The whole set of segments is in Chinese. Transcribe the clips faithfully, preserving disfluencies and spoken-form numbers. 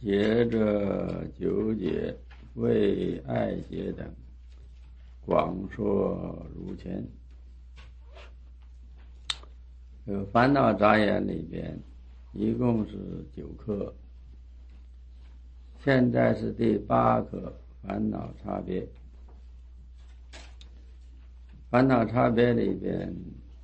结着纠结，为爱结等，广说如前。这个烦恼杂言里边一共是九课，现在是第八课烦恼差别。烦恼差别里边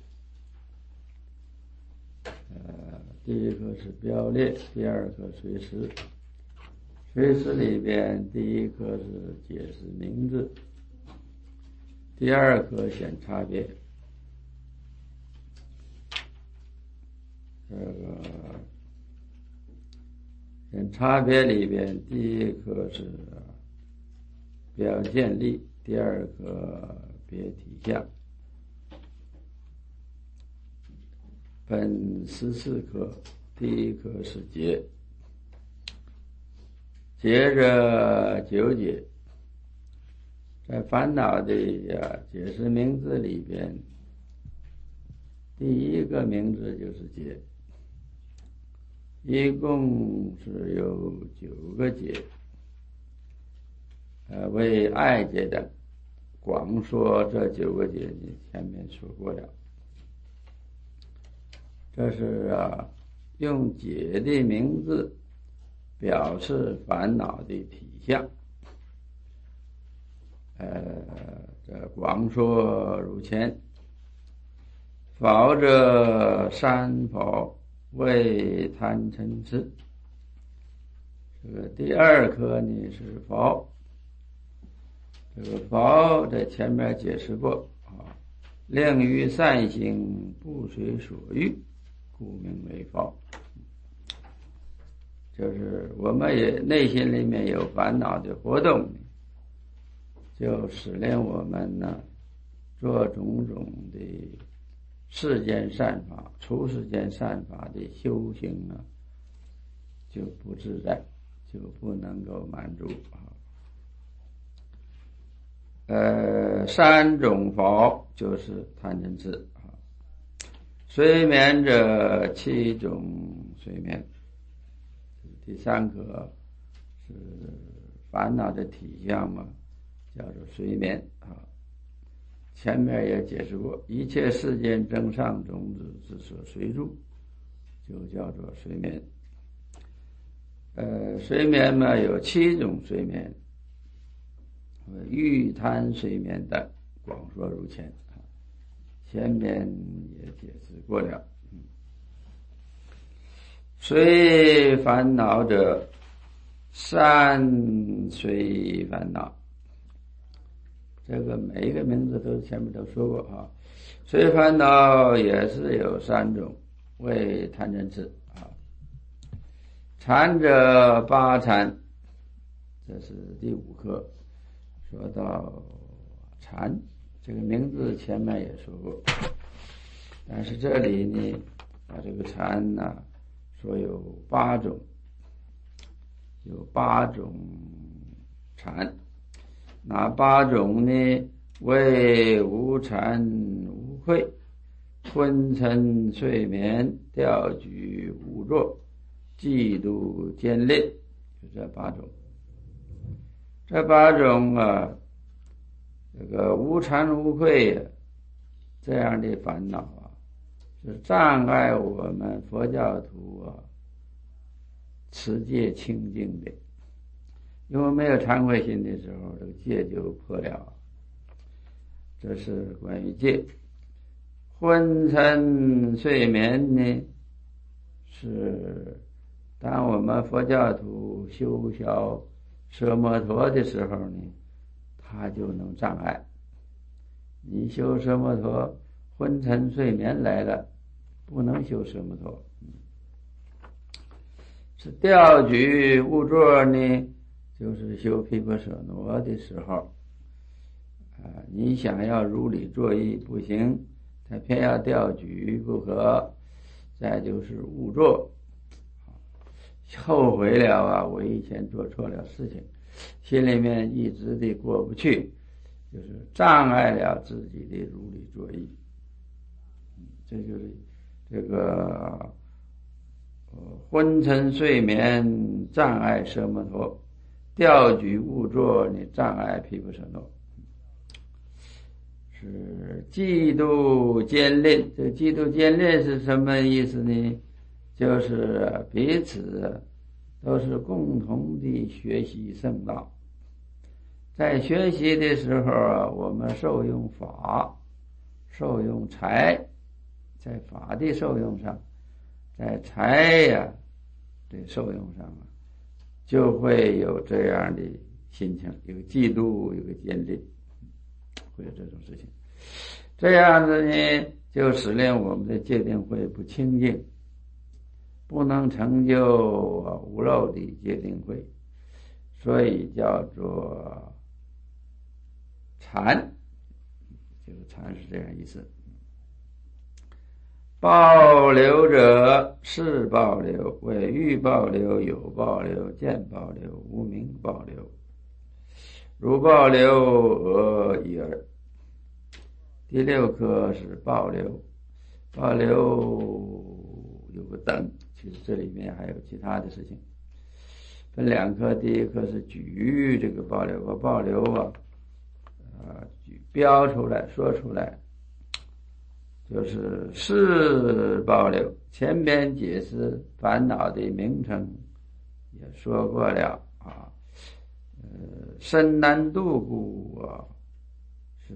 呃，第一课是标列，第二课随时。随时里边第一课是解释名字，第二课显差别。这个显差别里边第一课是表见力，第二课别体相。本十四课第一课是结，结着纠结。在烦恼的呀解释名字里边，第一个名字就是结，一共是有九个结，呃，为爱结等，广说这九个结，你前面说过了。这是啊，用解的名字表示烦恼的体相。呃，这广说如前。否者三否，为贪嗔痴。这个第二课呢是否，这个否在前面解释过啊，令于善行不随所欲，故名为否。就是我们也内心里面有烦恼的活动，就使令我们呢做种种的世间善法，出世间善法的修行啊，就不自在，就不能够满足啊。呃，三种否就是贪嗔痴啊。睡眠者七种睡眠，第三个是烦恼的体相嘛，叫做睡眠啊。前面也解释过，一切世间增上种子之所随住，就叫做睡眠。呃，睡眠嘛有七种睡眠，欲贪睡眠等，广说如前。前面也解释过了。虽烦恼者，善虽烦恼。这个每一个名字都前面都说过啊。虽烦恼也是有三种，为贪嗔痴啊。禅者八禅，这是第五课说到禅，这个名字前面也说过，但是这里呢把这个禅呢、啊、说有八种，有八种禅。哪八种呢？为无禅无慧，昏沉睡眠，调举无坐，嫉妒坚劣，就这八种。这八种啊，这个无禅无慧这样的烦恼啊，是障碍我们佛教徒啊持戒清净的。因为没有忏悔心的时候，这个戒就破了。这是关于戒。昏沉睡眠呢，是当我们佛教徒修消奢摩陀的时候呢，它就能障碍。你修奢摩陀，昏沉睡眠来了，不能修奢摩陀。是调举无坐呢，就是修毗婆舍那的时候，啊、呃，你想要如理作意不行，他偏要调举不可。再就是误坐，后悔了啊，我以前做错了事情，心里面一直的过不去，就是障碍了自己的如理作意。这就是这个昏沉睡眠障碍奢摩陀，调举误作你障碍毗婆舍那。是嫉妒坚吝，这嫉妒坚吝是什么意思呢？就是彼此都是共同的学习圣道，在学习的时候啊，我们受用法，受用财，在法的受用上，在财呀的受用上啊，就会有这样的心情，有嫉妒，有个坚定，会有这种事情。这样子呢，就使令我们的戒定慧不清净，不能成就无漏的戒定慧，所以叫做禅。这个禅是这样意思。报流者是报流，为欲报流、有报流、见报流、无明报流。如报流而已耳。第六颗是报流，报流有个等，其实这里面还有其他的事情。分两颗，第一颗是举这个报流，把报流啊，呃，举标出来说出来，就是是报流。前边解释烦恼的名称也说过了啊，呃，深难度故啊，是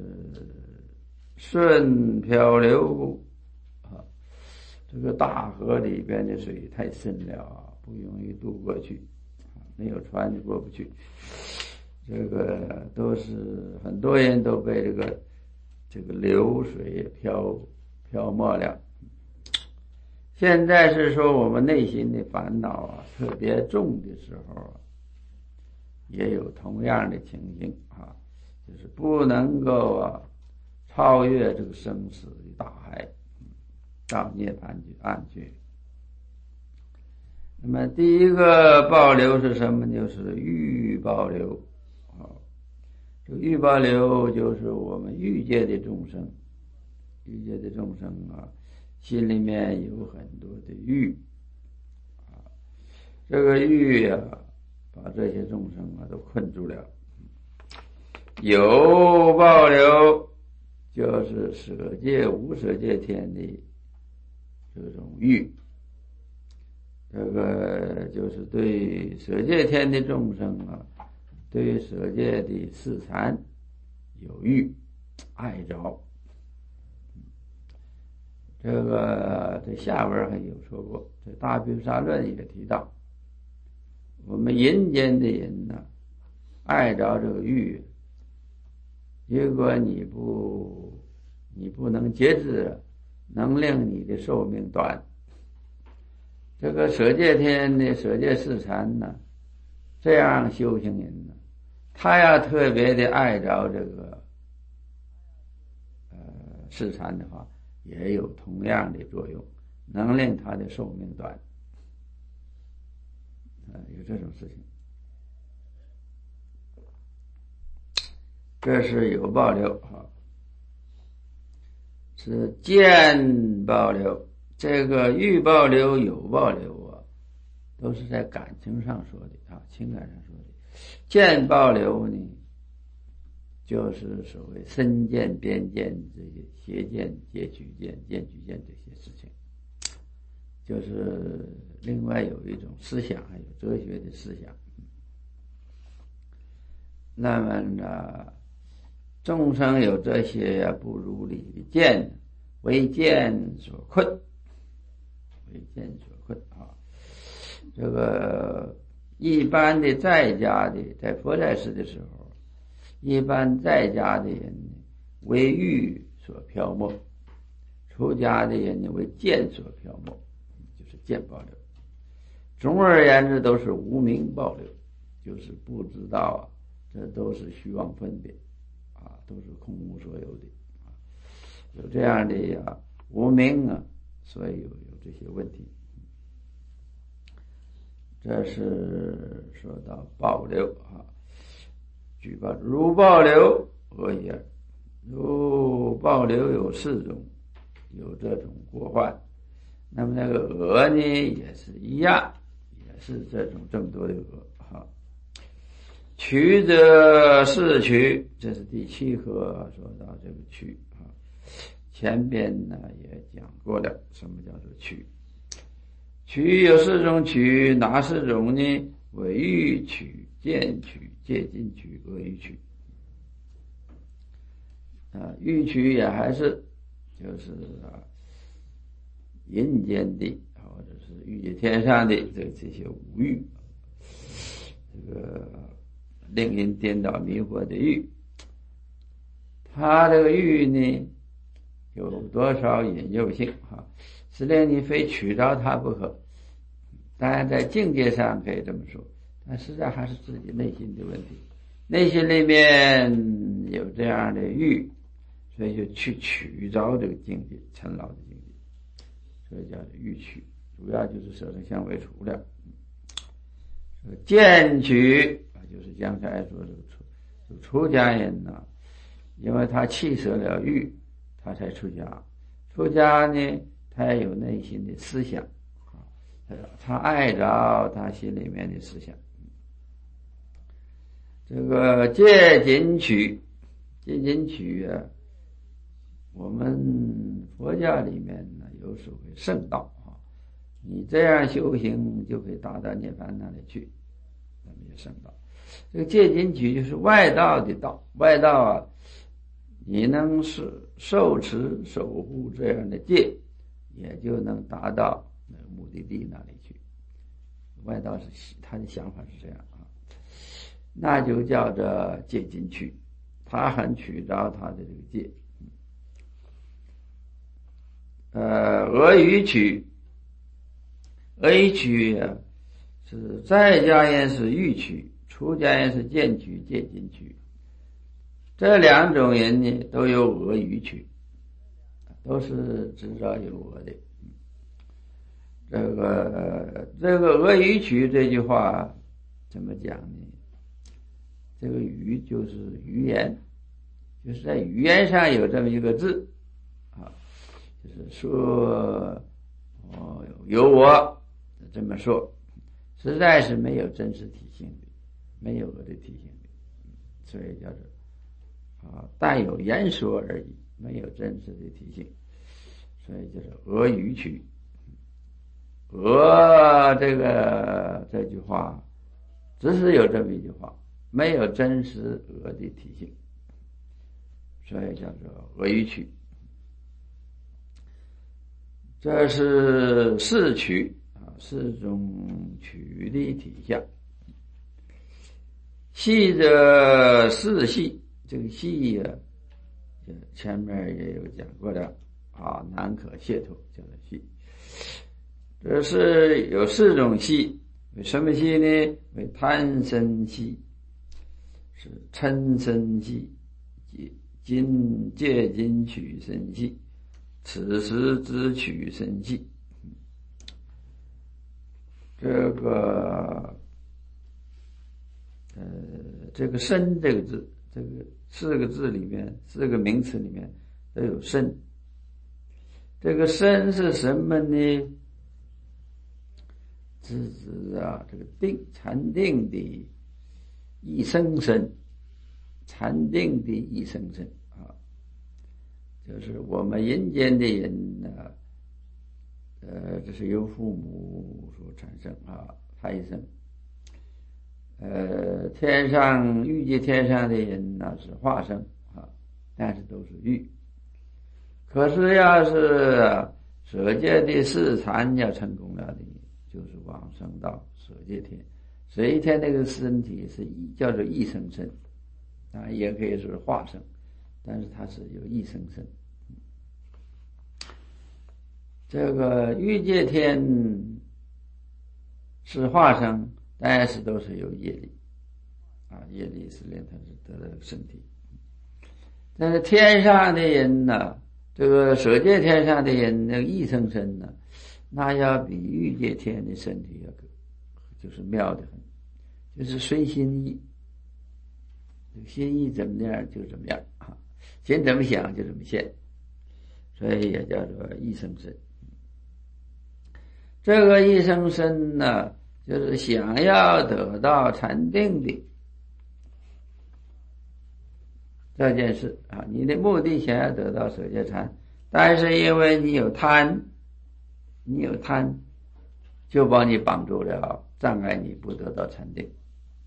顺漂流故啊，这个大河里边的水太深了啊，不容易渡过去，没有船就过不去。这个都是很多人都被这个这个流水漂漂没了。现在是说我们内心的烦恼啊特别重的时候啊，也有同样的情形啊，就是不能够啊超越这个生死的大海，到涅槃去岸去。那么第一个报流是什么？就是欲报流啊。这个欲报流就是我们欲界的众生，欲界的众生啊，心里面有很多的欲啊，这个欲啊，把这些众生啊都困住了。有报流就是舍戒无舍戒天的这种欲，这个就是对舍戒天的众生啊，对舍戒的四禅有欲爱着。这个在下文还有说过，在大毗沙论也提到，我们人间的人呢，爱着这个欲，如果你不你不能节制，能令你的寿命短。这个舍戒天的舍戒四禅呢，这样修行人呢，他要特别的爱着这个呃四禅的话，也有同样的作用，能令他的寿命短。呃，有这种事情。这是有报流啊，是见报流。这个欲报流、有报流啊，都是在感情上说的啊，情感上说的。见报流呢，就是所谓身见、边见这些邪见、戒取见、见取见这些事情，就是另外有一种思想，还有哲学的思想。那么呢，众生有这些不如理的见，为见所困，为见所困啊。这个一般的在家的，在佛在世的时候，一般在家的人为欲所漂没，出家的人为见所漂没，就是见报流。总而言之，都是无明报流，就是不知道啊，这都是虚妄分别啊，都是空无所有的啊，有这样的啊无明啊，所以有有这些问题。这是说到报流啊，举报如报流何也？如报流有四种，有这种过患。 那么那个鹅呢也是一样，也是这种这么多的鹅哈。曲者是曲，这是第七课说到这个曲啊。前边呢也讲过了，什么叫做曲？曲有四种曲，哪四种呢？为欲曲、见曲、戒禁曲、恶欲曲。啊，欲曲也还是就是啊，阴间的或者是欲界天上的这这些五欲，这个令人颠倒迷惑的欲，它这个欲呢有多少引诱性啊？是令你非取着它不可。当然在境界上可以这么说，但实际上还是自己内心的问题。内心里面有这样的欲，所以就去取着这个境界，尘劳的境界，所以叫做欲取，主要就是色声香味触了。见取啊，就是刚才说这个出这个出家人呢、啊，因为他弃舍了欲，他才出家。出家呢，他也有内心的思想啊，他爱着他心里面的思想。这个戒禁取，戒禁取啊，我们佛教里面呢有所谓圣道啊，你这样修行就可以达到涅槃那里去，那么叫圣道。这个戒禁取就是外道的道，外道啊，你能是受持守护这样的戒，也就能达到那个目的地那里去。外道是他的想法是这样啊，那就叫做戒禁取，他很取着他的这个戒。呃，俄语取，俄语取啊，是在家人是欲取，出家人是见取、戒禁取。这两种人呢，都有俄语取，都是执着有我的。这个这个俄语取这句话怎么讲呢？这个语就是语言，就是在语言上有这么一个字啊，就是说哦有我这么说，实在是没有真实体性的，没有我的体性的，所以叫做啊带有言说而已，没有真实的体性，所以就是俄语取。俄这个这句话只是有这么一句话，没有真实俄的体性，所以叫做俄语取。这是四取啊，四种取的体相。系者四系，这个系啊，前面也有讲过的啊，难可解脱叫做系。这是有四种系，为什么系呢？为贪身系，是嗔身系，禁戒禁取身系，此时之取身系。这个呃，这个身这个字，这个四个字里面，四个名词里面都有身。这个身是什么呢？是指啊，这个定禅定的一生身，禅定的一生身啊，就是我们人间的人呢，呃，这是由父母所产生啊，胎生。呃，天上欲界天上的人呢是化生啊，但是都是欲。可是要是舍戒的四禅要成功了的，就是往生到舍戒天。舍戒天那个身体是叫做一生身啊，也可以说是化生，但是它是有一生身。这个欲界天是化生，但是都是有业力啊，业力是令他是得了身体。但是天上的人呢，这个舍戒天上的人那个一生身呢，那要比欲界天的身体要就是妙得很，就是随心意，心意怎么样就怎么样啊，心怎么想就怎么现，所以也叫做一生身。 这个一生身呢，就是想要得到禅定的这件事啊，你的目的想要得到舍戒禅，但是因为你有贪，你有贪，就把你绑住了，障碍你不得到禅定。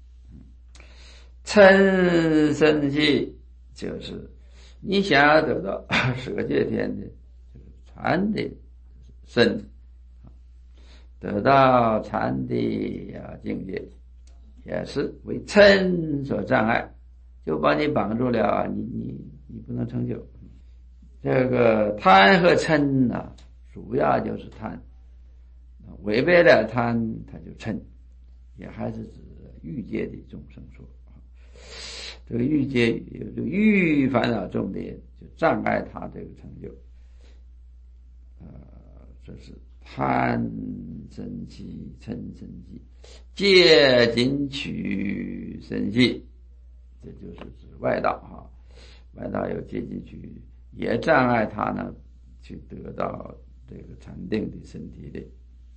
嗔生气就是你想要得到舍戒天的这个禅的身，得到禅的啊境界，也是为嗔所障碍，就把你绑住了啊，你你你不能成就。这个贪和嗔呢、啊，主要就是贪，违背了贪，他就嗔，也还是指欲界的众生说。这个欲界有这个欲烦恼重的，就障碍他这个成就。呃，这是贪生气、嗔生气，戒禁取生气，这就是指外道哈。外道有戒禁取，也障碍他呢去得到这个禅定的身体的。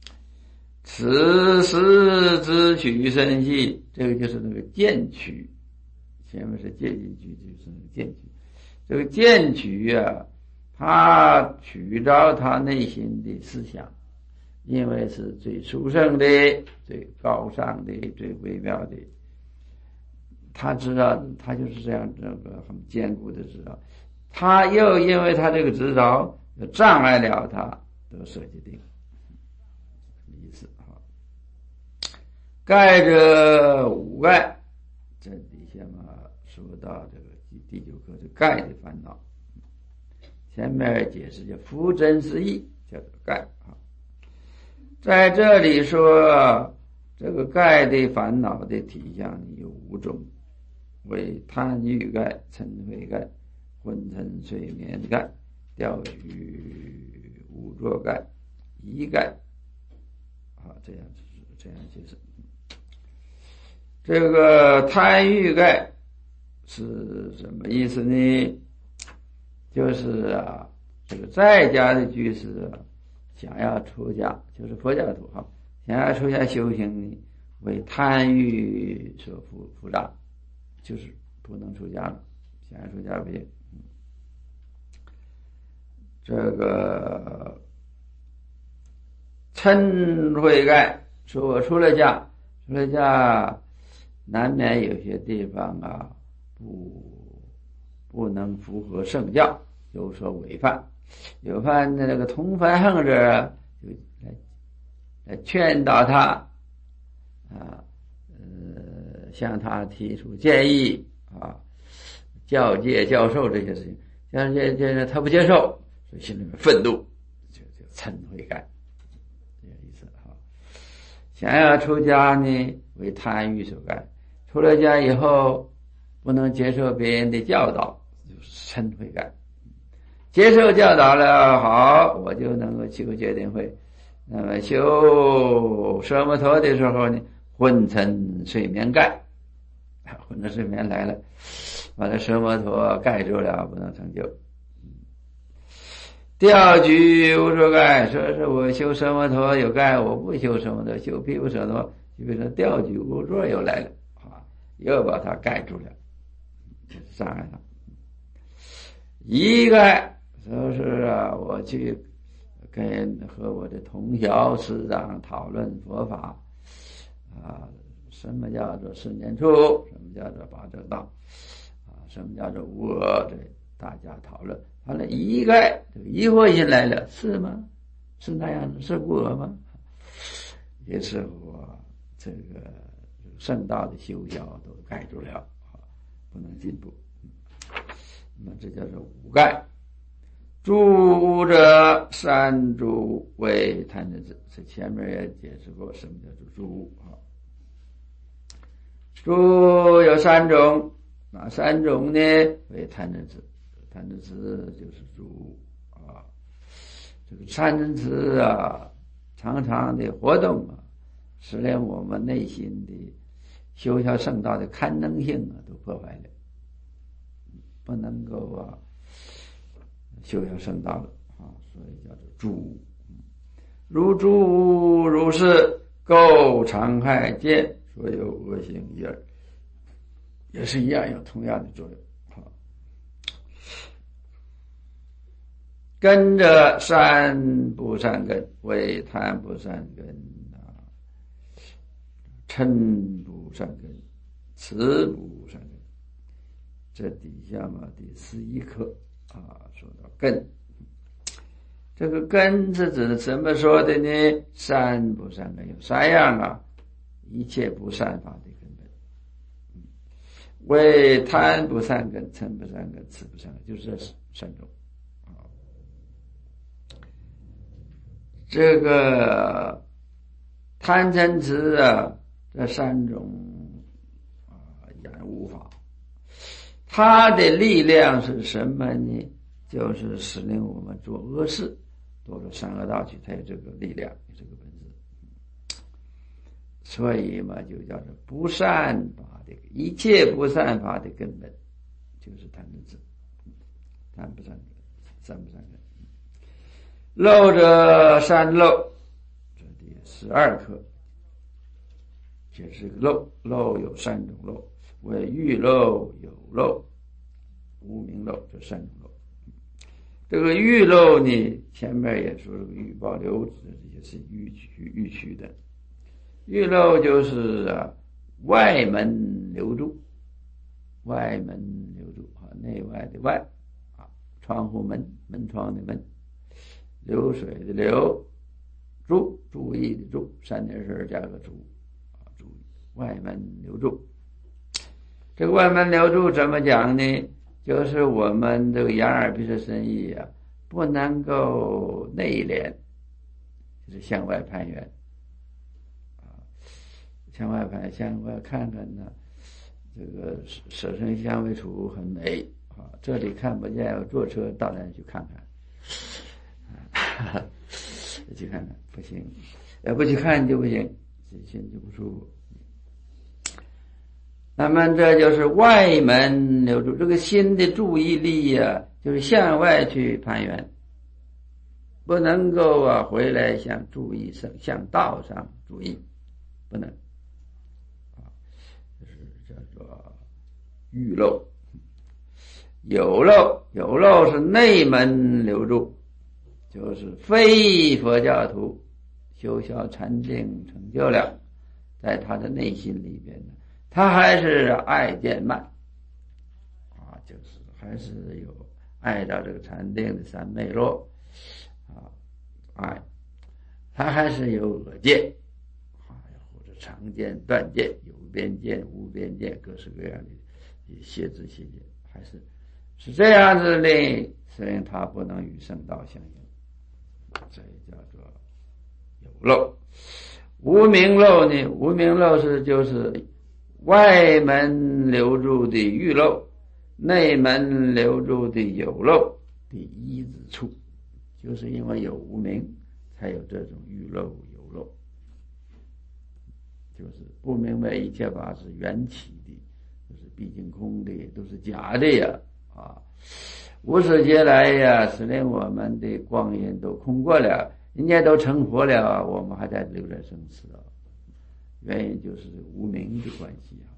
此时之取生气，这个就是那个见取。前面是戒禁取，就是那个见取。这个见取啊，他取着他内心的思想，因为是最殊胜的、最高尚的、最微妙的。他知道，他就是这样，这个很坚固的知道。他又因为他这个知道，障碍了他得舍戒定，意思啊。盖者五盖，这底下嘛。说到这个第九课是盖的烦恼，前面解释叫夫真实义，叫做盖啊。在这里说这个盖的烦恼的体相有五种，为贪欲盖、嗔恚盖、昏沉睡眠盖、钓鱼无作盖、疑盖啊，这样这样解释。这个贪欲盖是什么意思呢？就是啊，这个在家的居士啊，想要出家，就是佛教徒哈，想要出家修行呢，为贪欲所缚缚障，就是不能出家了，想要出家不行。这个嗔恚盖，说我出了家，出了家，难免有些地方啊。不不能符合圣教，有所违犯，有犯的那个同犯横者就来来劝导他啊，呃，向他提出建议啊，教诫教授这些事情，像这这他不接受，所以心里面愤怒，就就嗔恚盖，这个意思哈。想要出家呢，为贪欲所盖，出了家以后。不能接受别人的教导，就是嗔恚盖。接受教导了，好，我就能够修戒定慧。那么修奢摩陀的时候呢，昏沉睡眠盖，昏沉睡眠来了，把这奢摩陀盖住了，不能成就。钓举无作盖，说是我修奢摩陀有盖，我不修奢摩陀，修毗婆舍那，就变成钓举无作又来了啊，又把它盖住了。障碍他。一个说是啊，我去跟和我的同校师长讨论佛法啊，什么叫做四念处，什么叫做八正道啊，什么叫做无我，这大家讨论。完了，一个这个疑惑心来了，是吗？是那样的，是无我吗？也是我这个圣道的修教都盖住了。不能进步，那这叫做五盖。诸者三诸为贪嗔痴，这前面也解释过什么叫做诸啊。诸有三种，哪三种呢？为贪嗔痴，贪嗔痴就是诸啊。这个贪嗔痴啊，常常的活动啊，使连我们内心的修学圣道的堪能性啊，都破坏了，不能够啊修学圣道了啊，所以叫做诸。 如诸如是，构常害见所有恶行一二，也是一样，有同样的作用。根着善不善根，为贪不善根啊，嗔不善根，痴不善根。这底下嘛，第十一课啊，说到根。这个根是指怎么说的呢？善不善根有三样啊，一切不善法的根本。为贪不善根，嗔不善根，痴不善根，就是这三种。这个贪嗔痴啊，这三种啊染污法，它的力量是什么呢？就是使令我们做恶事，堕入三恶道去，才有这个力量，有这个本质。所以嘛，就叫做不善法的一切不善法的根本，就是贪嗔痴，贪不善根，善不善根。漏者善漏，这第十二课解释漏。漏有三种漏，为欲漏、有漏、无明漏，这三种漏。这个欲漏呢，前面也说这个欲报流，这也是欲取欲取的。欲漏就是啊，外门流入，外门流入啊，内外的外啊，窗户门，门窗的门。流水的流，注注意的注，三点水加个注啊，注意外门流注。这个外门流注怎么讲呢？就是我们这个眼耳鼻舌身意啊，不能够内敛，就是向外攀援啊，向外攀，向外看看呢，这个舍身香味触很美啊，这里看不见，我坐车到那去看看。去看看不行，要不去看就不行，心就不舒服。那么这就是外门流注，这个心的注意力啊，就是向外去攀援，不能够啊回来向注意上向道上注意，不能啊，就是叫做欲漏。有漏，有漏是内门流注。就是非佛教徒修小禅定成就了，在他的内心里边呢，他还是爱见慢啊，就是还是有爱到这个禅定的三昧落啊，爱他还是有恶见啊，或者常见断见，有边见无边见，各式各样的邪知邪见，还是是这样子的，所以他不能与圣道相应。这叫做有漏。无明漏呢？无明漏是就是外门流入的欲漏，内门流入的有漏的一之处，就是因为有无明，才有这种欲漏有漏。就是不明白一切法是缘起的，都是毕竟空的，都是假的呀！啊。无始劫来呀，使令我们的光阴都空过了，人家都成佛了，我们还在留在生死啊。原因就是无明的关系啊。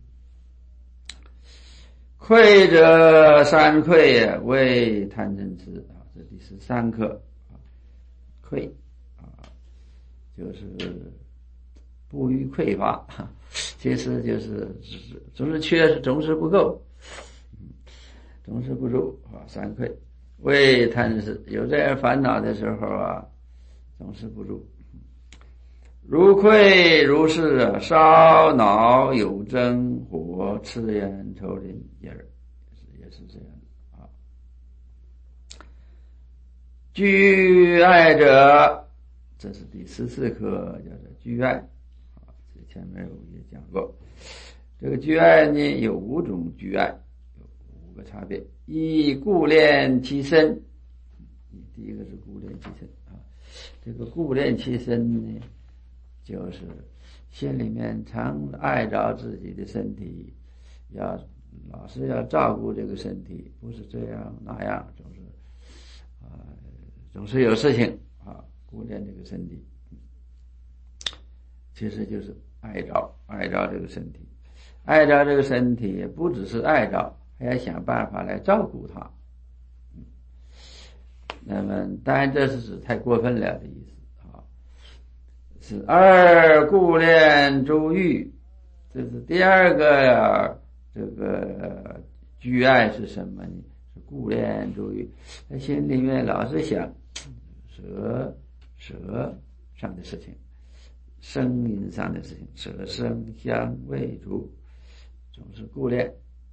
愧者三愧呀，为贪嗔痴啊，这第十三课啊。愧啊，就是不予匮乏，其实就是总是缺，总是不够。总是不足啊，三愧。为贪嗔痴，有这样烦恼的时候啊，总是不足。如愧如是啊，烧脑有争火，赤焰抽鳞也也是这样的啊。居爱者，这是第十四课，叫做居爱啊。这前面我也讲过，这个居爱呢有五种居爱。个差别，一故恋其身，第一个是故恋其身啊。这个故恋其身呢，就是心里面常爱着自己的身体，要老是要照顾这个身体，不是这样那样，总是啊、呃，总是有事情啊，故顾恋这个身体，其实就是爱着爱着这个身体，爱着这个身体不只是爱着，还要想办法来照顾它。那么当然这是指太过分了的意思啊。是二顾恋诸欲，这是第二个呀。这个居爱是什么呢？是顾恋诸欲，他心里面老是想舌舌上的事情，声音上的事情，舌声香味触，总是顾恋。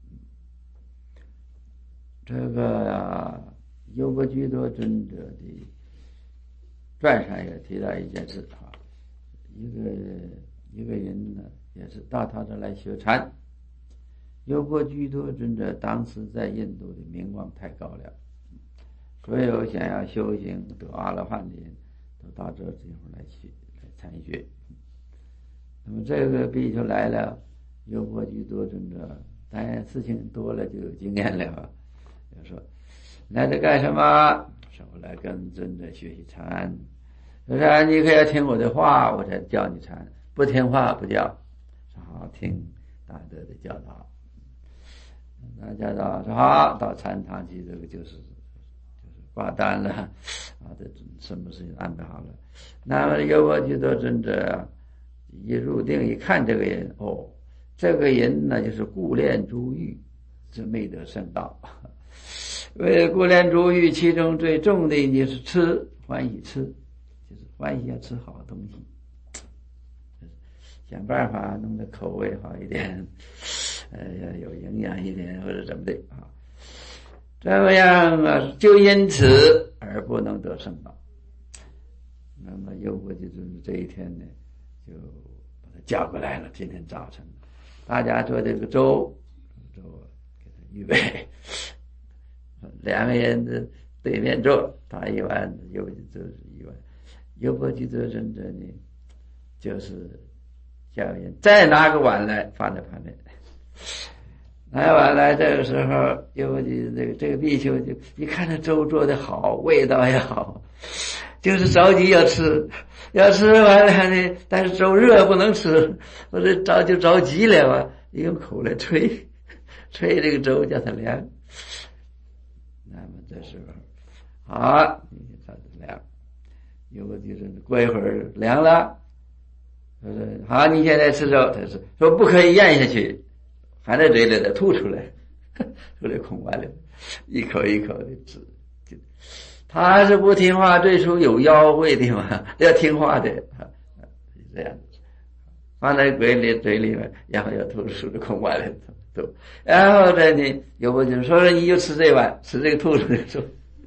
这个啊，优婆居多尊者的传上也提到一件事啊，一个一个人呢，也是到他这来学禅。优婆居多尊者当时在印度的名望太高了，所有想要修行得阿罗汉的人都到这地方来学来参学。那么这个比丘来了，优婆居多尊者当然事情多了就有经验了，就说来这干什么？说我来跟尊者学习禅。说你可要听我的话，我才教你禅，不听话不教。说好，听大德的教导。大家到说好，到禅堂去，这个就是就是挂单了啊，这什么事情安排好了。那么优婆居多尊者一入定一看这个人，哦，这个人呢就是顾恋诸欲，这没得圣道。为了顾恋诸欲，其中最重的就是吃，欢喜吃，就是欢喜要吃好东西，想办法弄得口味好一点，呃，要有营养一点或者怎么的啊？这么样啊，就因此而不能得圣道。那么优婆居尊者这一天呢，就把他叫过来了。今天早晨，大家做这个粥，粥给他预备，两个人的对面坐，他一碗，优婆居尊者一碗。优婆居尊者呢，就是叫人再拿个碗来放在旁边。拿碗来，这个时候优婆居这个这个比丘就一看这粥做得好，味道也好，就是着急要吃，要吃完了呢，但是粥热不能吃，我这着就着急了啊，用口来吹，吹这个粥叫它凉。那么这时候，好，你看它凉，优婆居过一会儿凉了。说好，你现在吃粥，他说说不可以咽下去，含在嘴里的吐出来，出来空完了，一口一口的吃。他是不听话，最初有妖味的嘛，要听话的，是这样子，放在嘴里嘴里面，然后要吐出来空完了吐，然后再呢，有不就说你就吃这碗，吃这个吐出来粥。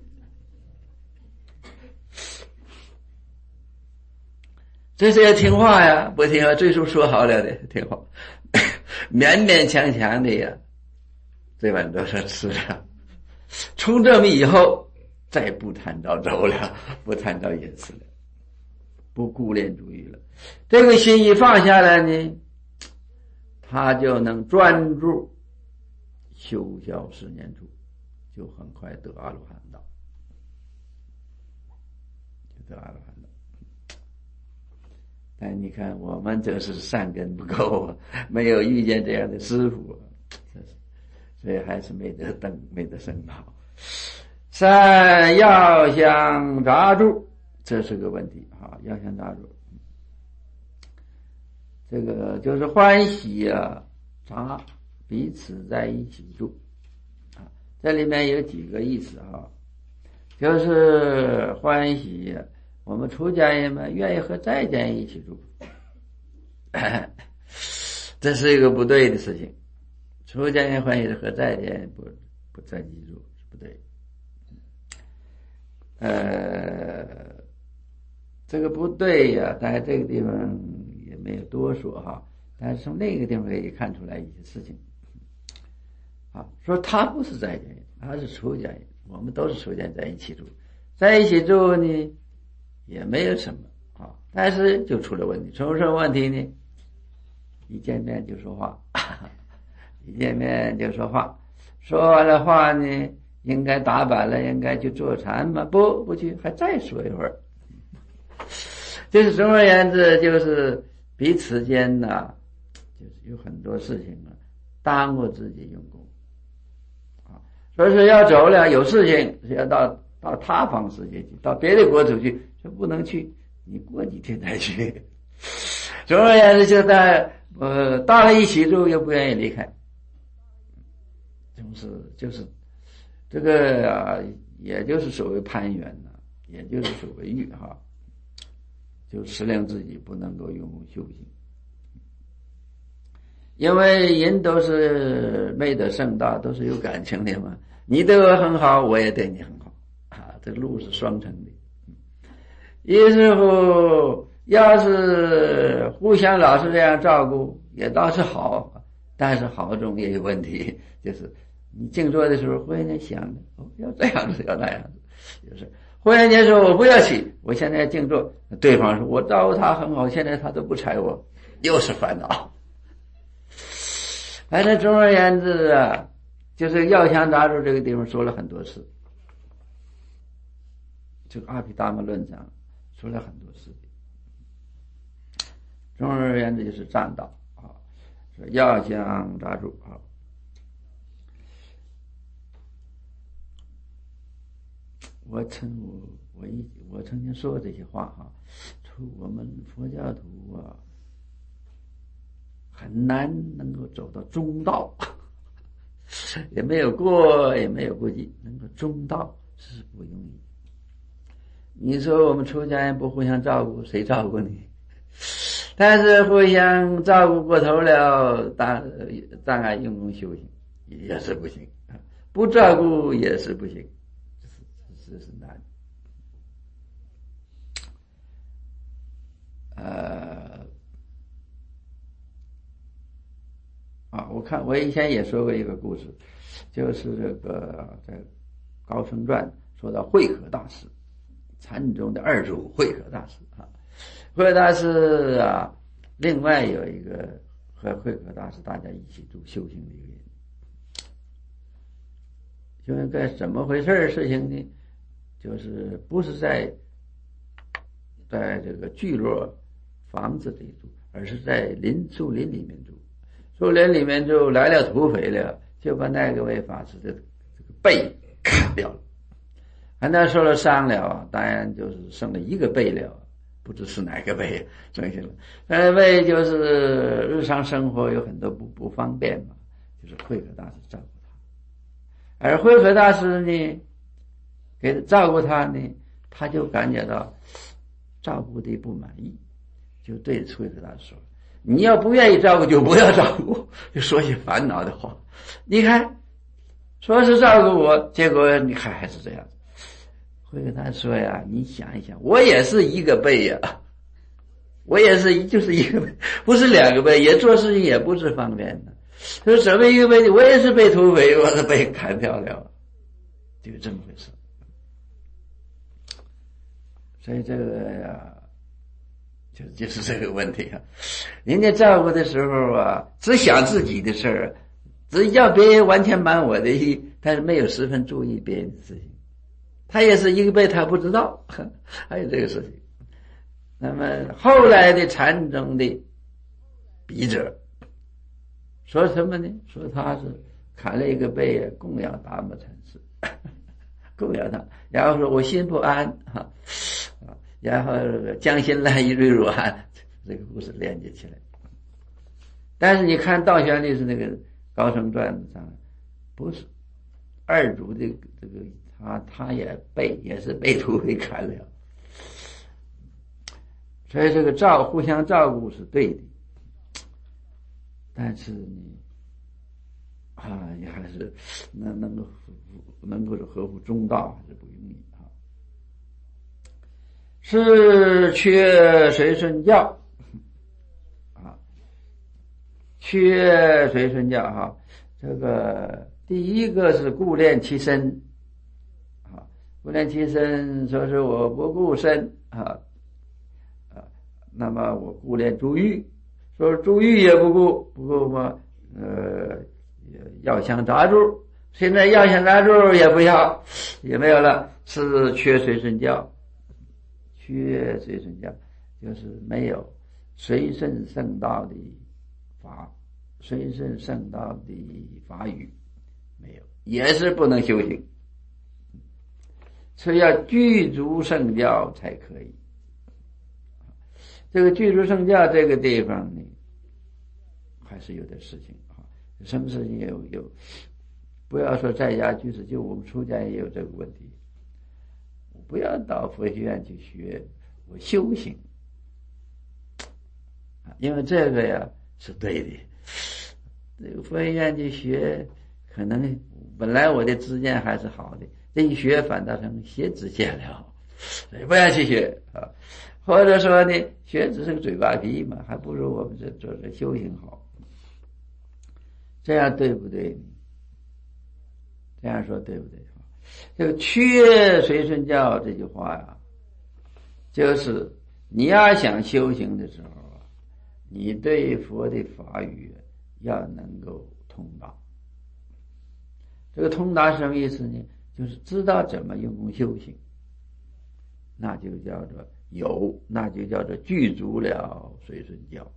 这是要听话呀，不听话，最初说好了的听话，勉勉强强的呀，这碗都是吃了。从这么以后，再不贪着粥了，不贪着饮食了，不顾恋诸欲了。这个心一放下来呢，他就能专注修教十年处，就很快得阿罗汉道，就得阿罗汉道。但你看我们这是善根不够啊，没有遇见这样的师傅，所以还是没得登，没得升道。三要想抓住，这是个问题啊，要想抓住，这个就是欢喜啊，抓彼此在一起住啊，这里面有几个意思啊，就是欢喜啊，我们出家人们愿意和在家人一起住，这是一个不对的事情。出家人欢喜和在家人不不在一起住是不对。呃，这个不对呀，但是这个地方也没有多说哈，但是从那个地方可以看出来一些事情。啊，说他不是在家人，他是出家人，我们都是出家人在一起住，在一起住呢。也没有什么啊，但是就出了问题。出什么问题呢？一见面就说话，一见面就说话，说完了话呢，应该打板了，应该去坐禅吗？不，不去，还再说一会儿。 就是总而言之，就是彼此间呢，就是有很多事情啊，耽误自己用功啊。所以说要走了，有事情是要到到他方世界去，到别的国土去，就不能去，你过几天再去。总而言之，就在呃到了一起住，又不愿意离开，就是就是这个啊，也就是所谓攀缘呢、啊，也就是所谓欲哈、啊，就使令自己不能够用功修行。因为人都是昧得圣道，都是有感情的嘛。你对我很好，我也对你很好啊，这路是双程的。于是乎，要是互相老是这样照顾，也倒是好，但是好中也有问题，就是你静坐的时候，忽然间想着哦，要这样子，要那样子，就是忽然间说我不要起，我现在静坐，对方说我照顾他很好，现在他都不睬我，又是烦恼。反正总而言之啊，就是药香杂住这个地方说了很多次，这个阿毗达摩论上说了很多次。总而言之就是占道啊，说药香杂住啊。我曾我我一我曾经说过这些话哈，说我们佛教徒啊，很难能够走到中道，也没有过也没有过继，能够中道是不容易。你说我们出家人不互相照顾，谁照顾你？但是互相照顾过头了，当障碍用功修行也是不行，不照顾也是不行，这是难。呃，啊，我看我以前也说过一个故事，就是这个在《高僧传》说到慧可大师，禅宗的二祖慧可大师啊，慧可大师啊，另外有一个和慧可大师大家一起做修行的一个人，就是该怎么回事事情呢？就是不是在在这个聚落房子里住，而是在林树林里面住。树林里面就来了土匪了，就把那个位法师的这个背砍掉了。啊，那受了伤了啊，当然就是剩了一个背了，不知是哪个背剩下了。那背就是日常生活有很多不不方便嘛，就是慧可大师照顾他，而慧可大师呢，给照顾他呢，他就感觉到照顾的不满意，就对慧可大师说：“你要不愿意照顾，就不要照顾。”就说些烦恼的话。你看，说是照顾我，结果你看还是这样子。慧可大师说呀：“你想一想，我也是一个背呀，我也是就是一个背，不是两个背，也做事情也不是方便的。说怎么一个背？我也是被土匪，我是被砍掉了，就这么回事。”所以这个呀，就就是这个问题啊。人家照顾的时候啊，只想自己的事儿，只要别人完全满我的意，但是没有十分注意别人的事情。他也是一个辈，他不知道，还有这个事情。那么后来的禅宗的笔者说什么呢？说他是砍了一个背供养达摩禅师，供养他，然后说我心不安哈。然后江心烂一瑞软，这个故事连接起来。但是你看道玄律师那个高僧传上，不是二祖的这个他他也被也是被土匪砍了，所以这个照互相照顾是对的，但是你啊，你还是能能够能够合乎中道还是不容易。是缺随顺教啊，缺随顺教哈。这个第一个是顾恋其身啊，顾恋其身，说是我不顾身啊啊，那么我顾恋诸欲，说诸欲也不顾，不顾嘛，呃，药香杂住，现在药香杂住也不要，也没有了，是缺随顺教。缺随顺教， 就是没有随顺圣道的法，随顺圣道的法语，没有，也是不能修行。所以要具足圣教才可以。这个具足圣教这个地方呢，还是有点事情啊。什么事情有有？不要说在家居士，就我们出家也有这个问题。我不要到佛学院去学，我修行，因为这个呀是对的。这个佛学院去学，可能本来我的知见还是好的，这一学反倒成邪知见了，所以不要去学啊。或者说呢，学只是个嘴巴皮嘛，还不如我们这做这修行好。这样对不对？这样说对不对？这个缺随顺教这句话呀，就是你要想修行的时候啊，你对佛的法语要能够通达。这个通达是什么意思呢？就是知道怎么用功修行，那就叫做有，那就叫做具足了随顺教，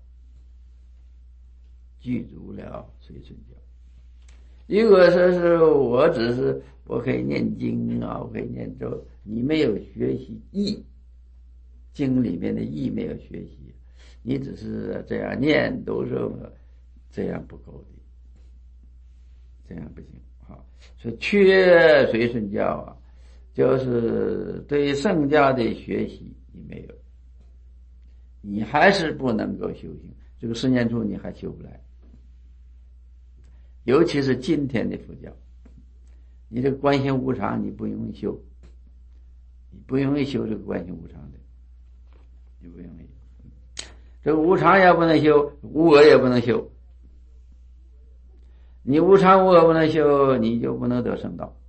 具足了随顺教。如果说是我只是我可以念经啊，我可以念咒，你没有学习义，经里面的义没有学习，你只是这样念，都是这样不够的，这样不行啊。所以缺随顺教啊，就是对圣教的学习你没有，你还是不能够修行。这个十年处你还修不来。尤其是今天的佛教，你这个观心无常你不容易修，你不容易修这个观心无常的，你不容易。这个无常也不能修，无我也不能修。你无常无我不能修，你就不能得圣道。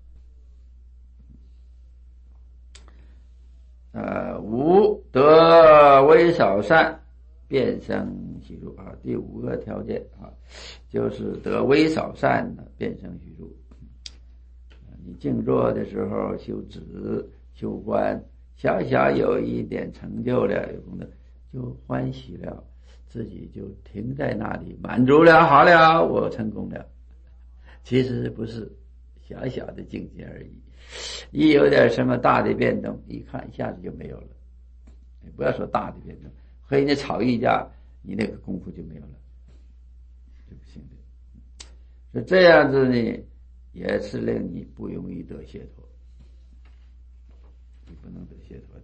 呃，无得为少善，变生习入啊，第五个条件啊，就是得微少善的变生习入。你静坐的时候修止修观，小小有一点成就了，有功德就欢喜了，自己就停在那里，满足了，好了，我成功了。其实不是，小小的境界而已。一有点什么大的变动，一看一下子就没有了。不要说大的变动，和人家吵一架，你那个功夫就没有了，就不行的。所以这样子呢，也是令你不容易得解脱，你不能得解脱的。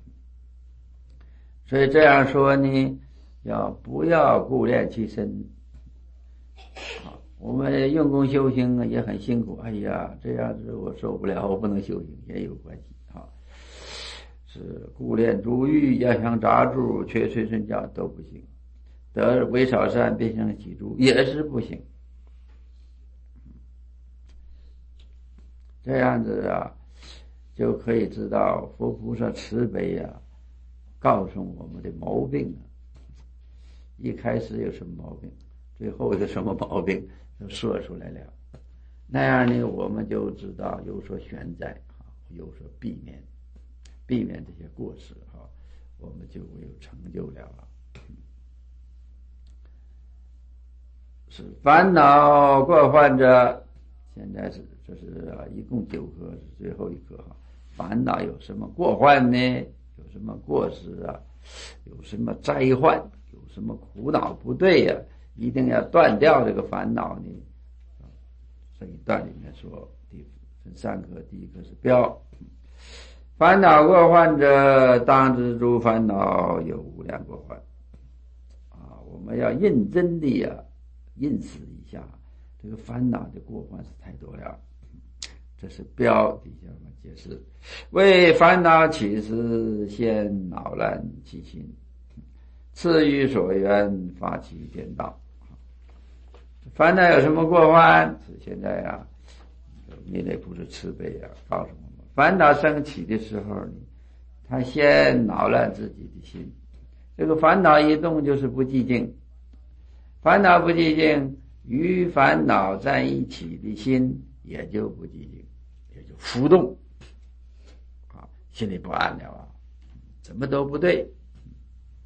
所以这样说呢，要不要顾恋其身？好，我们用功修行也很辛苦。哎呀，这样子我受不了，我不能修行也有关系啊。是顾恋诸欲，要想扎住，缺随顺教都不行。得微少善，变成习住也是不行。这样子啊，就可以知道佛菩萨慈悲啊，告诉我们的毛病啊。一开始有什么毛病，最后有什么毛病就说出来了。那样呢，我们就知道有所选择啊，有所避免，避免这些过失啊，我们就会有成就了啊。是烦恼过患者，现在是这是啊，一共九课，是最后一课哈。烦恼有什么过患呢？有什么过失啊？有什么灾患？有什么苦恼不对呀、啊？一定要断掉这个烦恼呢。这一段里面说，第分三课，第一个是标。烦恼过患者，当知诸烦恼有无量过患。啊，我们要认真的呀、啊，认识一下，这个烦恼的过患是太多了。这是标底下我们解释，为烦恼起时，先恼乱其心，次于所缘发起颠倒。烦恼有什么过患？是现在啊，弥勒菩萨慈悲啊，告诉我们，烦恼升起的时候呢，他先恼乱自己的心。这个烦恼一动就是不寂静，烦恼不寂静，与烦恼在一起的心也就不寂静，也就浮动啊，心里不安了啊，怎么都不对。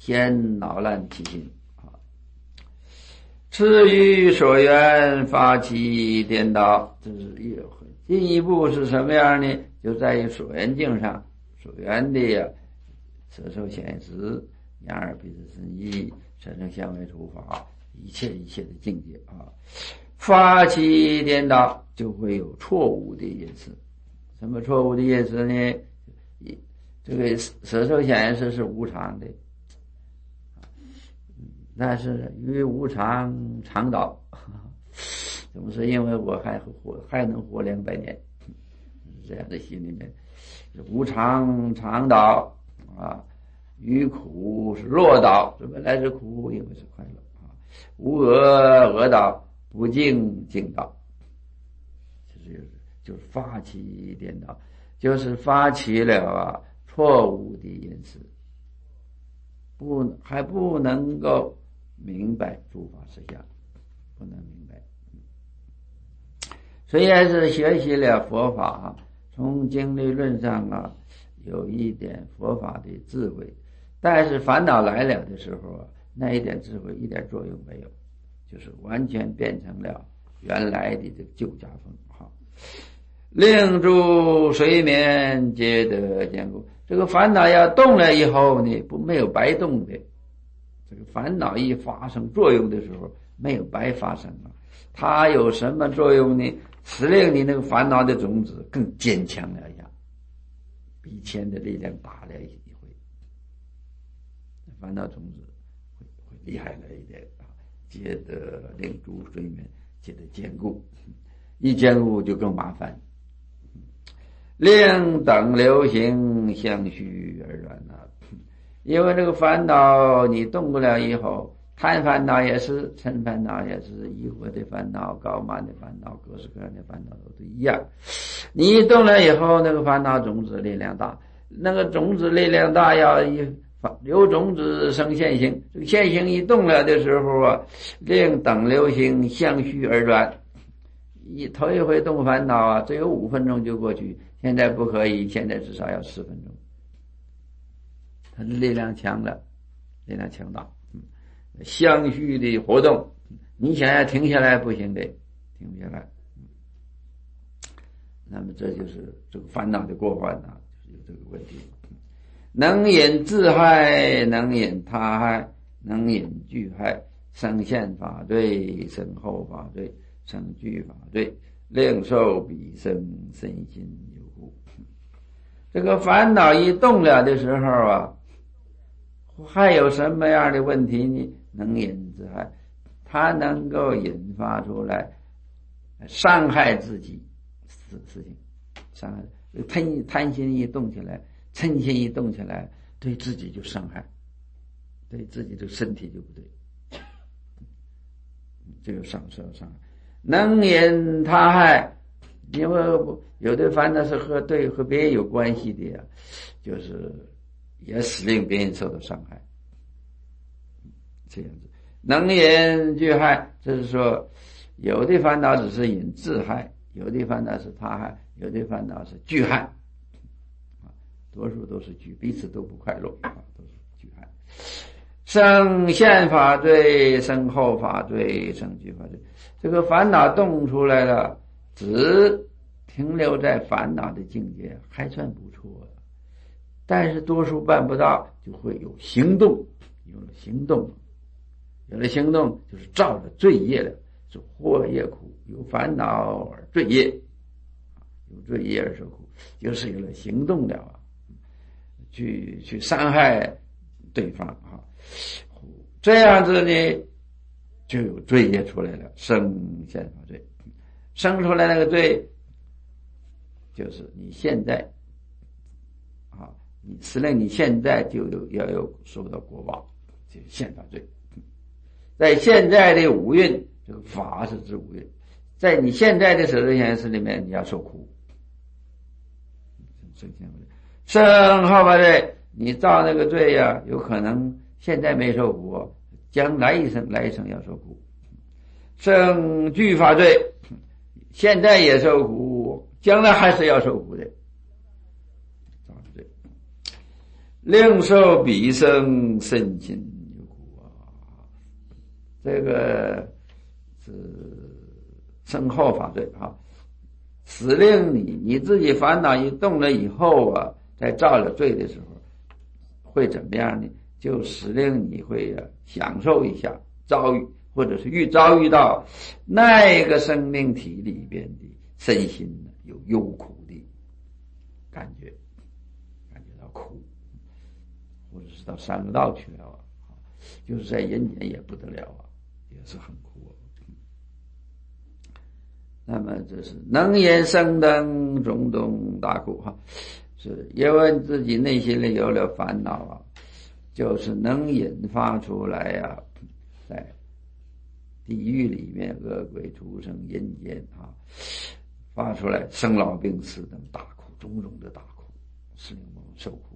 先恼乱其心啊。次于所缘，发起颠倒，这是一进一步是什么样呢？就在于所缘境上，所缘的呀，色受显实，眼耳鼻舌身意，色声香味触法，一切一切的境界啊，发起颠倒，就会有错误的因识。什么错误的因识呢？这个色受显实是无常的，但是于无常常倒，怎么是因为我还活还能活两百年？这样的心里面，无常常倒啊，于苦是乐倒，这本来是苦，因为是快乐啊。无恶恶倒，不净净倒，就是就是发起颠倒，就是发起了啊错误的因识，不还不能够明白诸法实相，不能明白。虽然是学习了佛法啊，从经理论上啊有一点佛法的智慧，但是烦恼来了的时候啊，那一点智慧一点作用没有，就是完全变成了原来的这个旧家风哈。令诸随眠皆得坚固，这个烦恼要动了以后呢，不没有白动的。这个烦恼一发生作用的时候，没有白发生啊。它有什么作用呢？使令你那个烦恼的种子更坚强了一样，比以前的力量大了一回，烦恼种子会会厉害了一点啊。皆得令诸随眠皆得坚固，一坚固就更麻烦。令等流行相续而转啊，因为这个烦恼你动不了以后，贪烦恼也是，嗔烦恼也是，疑惑的烦恼，高慢的烦恼，各式各样的烦恼都一样。你一动了以后，那个烦恼种子力量大，那个种子力量大，要一由种子生现行，这个现行一动了的时候啊，令等流行相续而转。一头一回动烦恼啊，只有五分钟就过去，现在不可以，现在至少要十分钟。它的力量强了，力量强大。相续的活动，你想要停下来不行的，停不下来。那么这就是这个烦恼的过患啊，就是有这个问题。能引自害，能引他害，能引俱害，生现法罪，生后法罪，生俱法罪，令受彼生身心有故。这个烦恼一动了的时候啊，还有什么样的问题呢？能引自害，它能够引发出来伤害自己事事情，伤害贪贪心一动起来，嗔心一动起来，对自己就伤害，对自己的身体就不对，这个伤受伤害。能引他害，因为有的烦恼是和对和别人有关系的呀，就是也使令别人受到伤害。这样子，能引俱害，就是说，有的烦恼只是引自害，有的烦恼是他害，有的烦恼是俱害，啊，多数都是俱，彼此都不快乐啊，都是俱害。生现法罪，生后法罪，生俱法罪。这个烦恼动出来了，只停留在烦恼的境界，还算不错，但是多数办不到，就会有行动，有了行动。有了行动，就是造了罪业了，是祸业苦，有烦恼而罪业，有罪业而受苦，就是有了行动了啊，去去伤害对方啊，这样子呢，就有罪业出来了，生现法罪，生出来那个罪，就是你现在啊，你实际你现在就有要有受到果报，就是现法罪。在现在的五蕴，这个法是指五蕴，在你现在的舍身现实里面，你要受苦。生后法罪，你造那个罪呀、啊，有可能现在没受苦，将来一生来一生要受苦。生俱法罪，现在也受苦，将来还是要受苦的。 令受彼生身心有苦啊，这个是身后法罪啊，使令你你自己烦恼一动了以后啊，在造了罪的时候，会怎么样呢？就使令你会啊享受一下遭遇，或者是遇遭遇到那个生命体里边的身心呢有忧苦的感觉，感觉到苦。或者是到三恶道去了啊，就是在人间也不得了啊，也是很苦啊。那么这是能言生等种种大苦哈，是因为自己内心里有了烦恼啊，就是能引发出来啊，在地狱里面恶鬼畜生人间啊，发出来生老病死等大苦，种种的大苦，使我们受苦。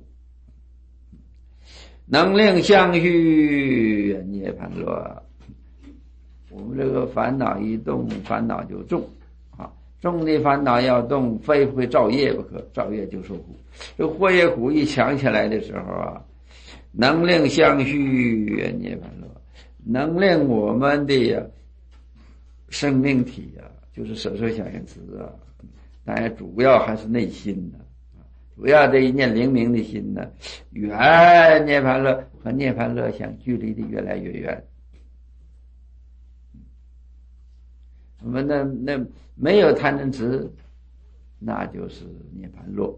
能令相续远涅槃乐，我们这个烦恼一动，烦恼就重啊，重的烦恼要动，非会造业不可，造业就受苦。这祸业苦一强起来的时候啊，能令相续远涅槃乐，能令我们的生命体啊，就是色受想行识啊，当然主要还是内心的。主要这一念灵明的心呢，远涅槃乐和涅槃乐相距离的越来越远。我们那那没有贪嗔痴，那就是涅槃乐。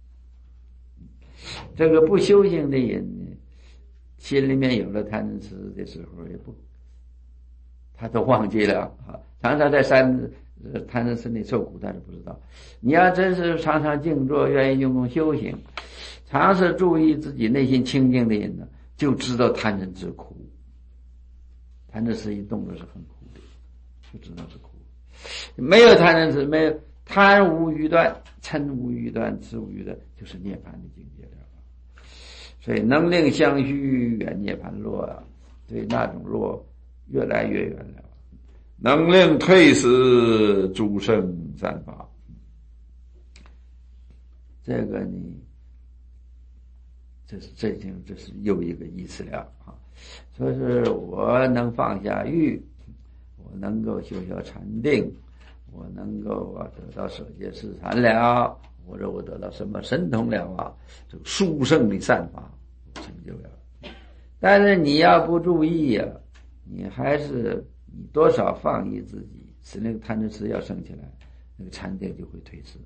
这个不修行的人呢，心里面有了贪嗔痴的时候，也不，他都忘记了啊，常常在三。贪嗔痴里受苦，但是不知道。你要真是常常静坐，愿意用功修行，常是注意自己内心清净的人呢，就知道贪嗔痴苦。贪嗔痴一动都是很苦的，就知道是苦。没有贪嗔痴，没有贪无余断，嗔无余断，痴无余断，就是涅槃的境界了。所以能令相续远涅槃乐啊，对那种乐越来越远了。能令退失诸圣善法，这个你，这是这就这是又一个意思了啊。说是我能放下欲，我能够修修禅定，我能够啊得到舍戒施禅了，或者我得到什么神通了啊，这个殊胜的善法成就了。但是你要不注意啊，你还是。你多少放逸自己，使那个贪嗔痴要升起来，那个禅定就会退失，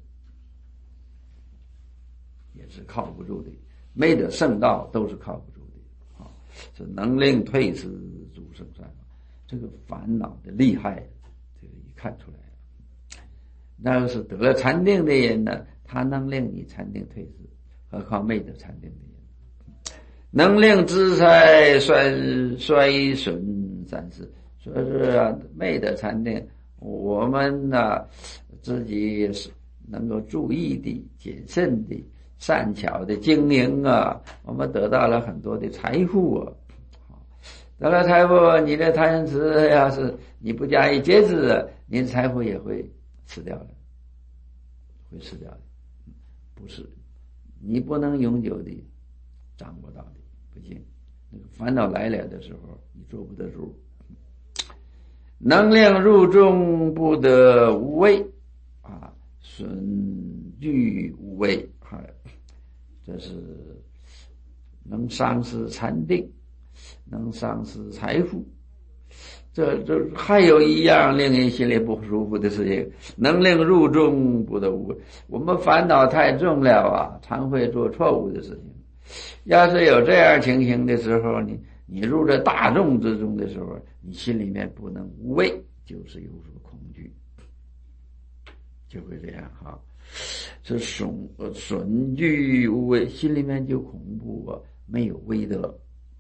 也是靠不住的。没得圣道都是靠不住的啊！是能令退失诸圣善法，这个烦恼的厉害，这个一看出来了。那要是得了禅定的人呢，他能令你禅定退失，何况没得禅定的人，能令资财衰衰损三世。说是啊，昧的禅定，我们呢、啊、自己是能够注意的、谨慎的、善巧的经营啊，我们得到了很多的财富啊。得了财富，你的贪嗔痴要是你不加以节制，你的财富也会吃掉的，会吃掉的。不是，你不能永久的掌握到的，不行。那个烦恼来了的时候，你坐不得住。能令入众不得无畏啊，损具无畏啊，这是能丧失禅定，能丧失财富。这这还有一样令人心里不舒服的事情，能令入众不得无畏。我们烦恼太重了啊，常会做错误的事情。要是有这样情形的时候，你你入了大众之中的时候，你心里面不能无畏，就是有所恐惧，就会这样哈。是损损具无畏，心里面就恐怖啊，没有威德，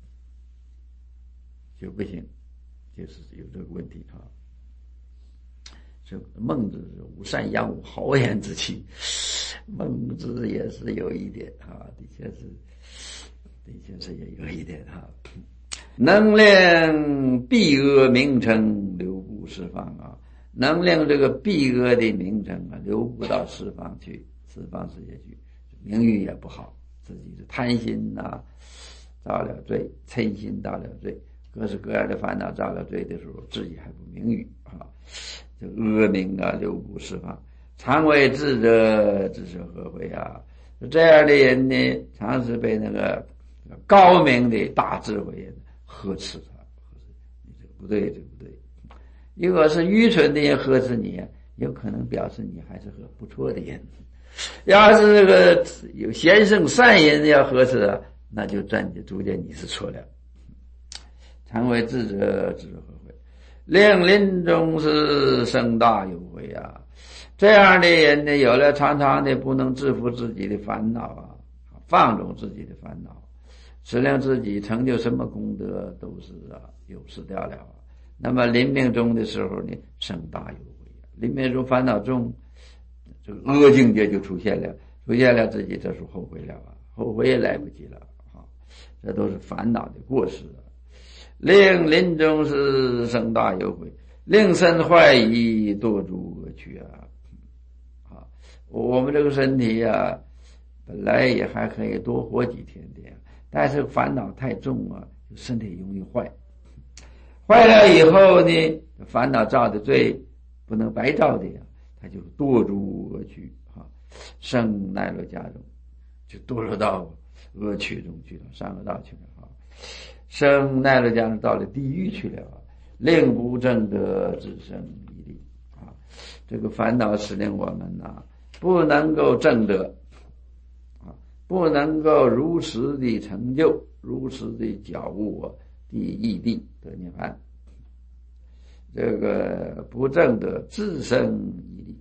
就不行，就是有这个问题哈。这孟子是无善养无豪言之气，孟子也是有一点哈，的确是，的确是也有一点哈。能令避恶名称流布四方啊，能令这个避恶的名称啊流布到四方去，四方世界去，名誉也不好自己的贪心呐、啊、造了罪，嗔心造了罪，各式各样的烦恼造了罪的时候，自己还不明喻啊，这恶名啊，流布释放，常为智者，知是何悔啊？这样的人呢，常是被那个高明的大智慧人呵斥他，你这个不对，这个不对。如果是愚蠢的人呵斥你，有可能表示你还是个不错的人。要是这个有贤圣善人要呵斥，那就暂就逐渐你是错了。常为智者，知何悔？令临终时生大有悔啊！这样的人呢，有了常常的不能制服自己的烦恼啊，放纵自己的烦恼，使令自己成就什么功德都是啊有失掉了啊。那么临命终的时候呢，生大有悔啊！临命终烦恼重，这个恶境界就出现了，出现了自己这时候后悔了啊，后悔也来不及了啊！这都是烦恼的过失啊。令临终时生大有悔，令身坏矣，堕诸恶趣啊！啊，我们这个身体啊，本来也还可以多活几天的，但是烦恼太重啊，身体容易坏。坏了以后呢，烦恼造的罪不能白造的呀，他就堕诸恶趣啊，生奈落家中，就堕落到恶趣中去了，上恶道去了啊。生奈落家中到了地狱去了，令不正得自生一力啊！这个烦恼使令我们呐、啊，不能够正得啊，不能够如实的成就，如实的觉悟啊，第一地得涅槃。这个不正得自生一力，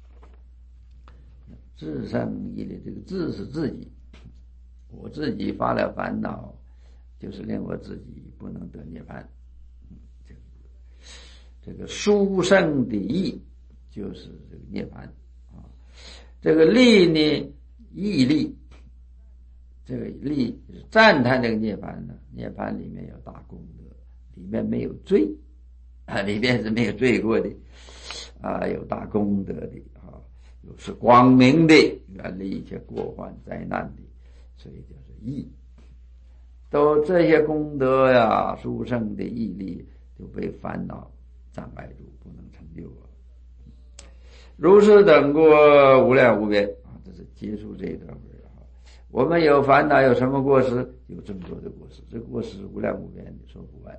自生一力，这个自是自己，我自己发了烦恼。就是令我自己不能得涅槃，这个这个殊胜的义就是这个涅槃啊。这个力呢，义力，这个力是赞叹这个涅槃呢。涅槃里面有大功德，里面没有罪啊，里面是没有罪过的啊，有大功德的啊，有是光明的，远离一切过患灾难的，所以就是义。都这些功德呀，殊胜的毅力就被烦恼障碍住，不能成就啊。如是等过无量无边啊，这是结束这一段文啊。我们有烦恼，有什么过失？有这么多的过失，这过失无量无边的说不完。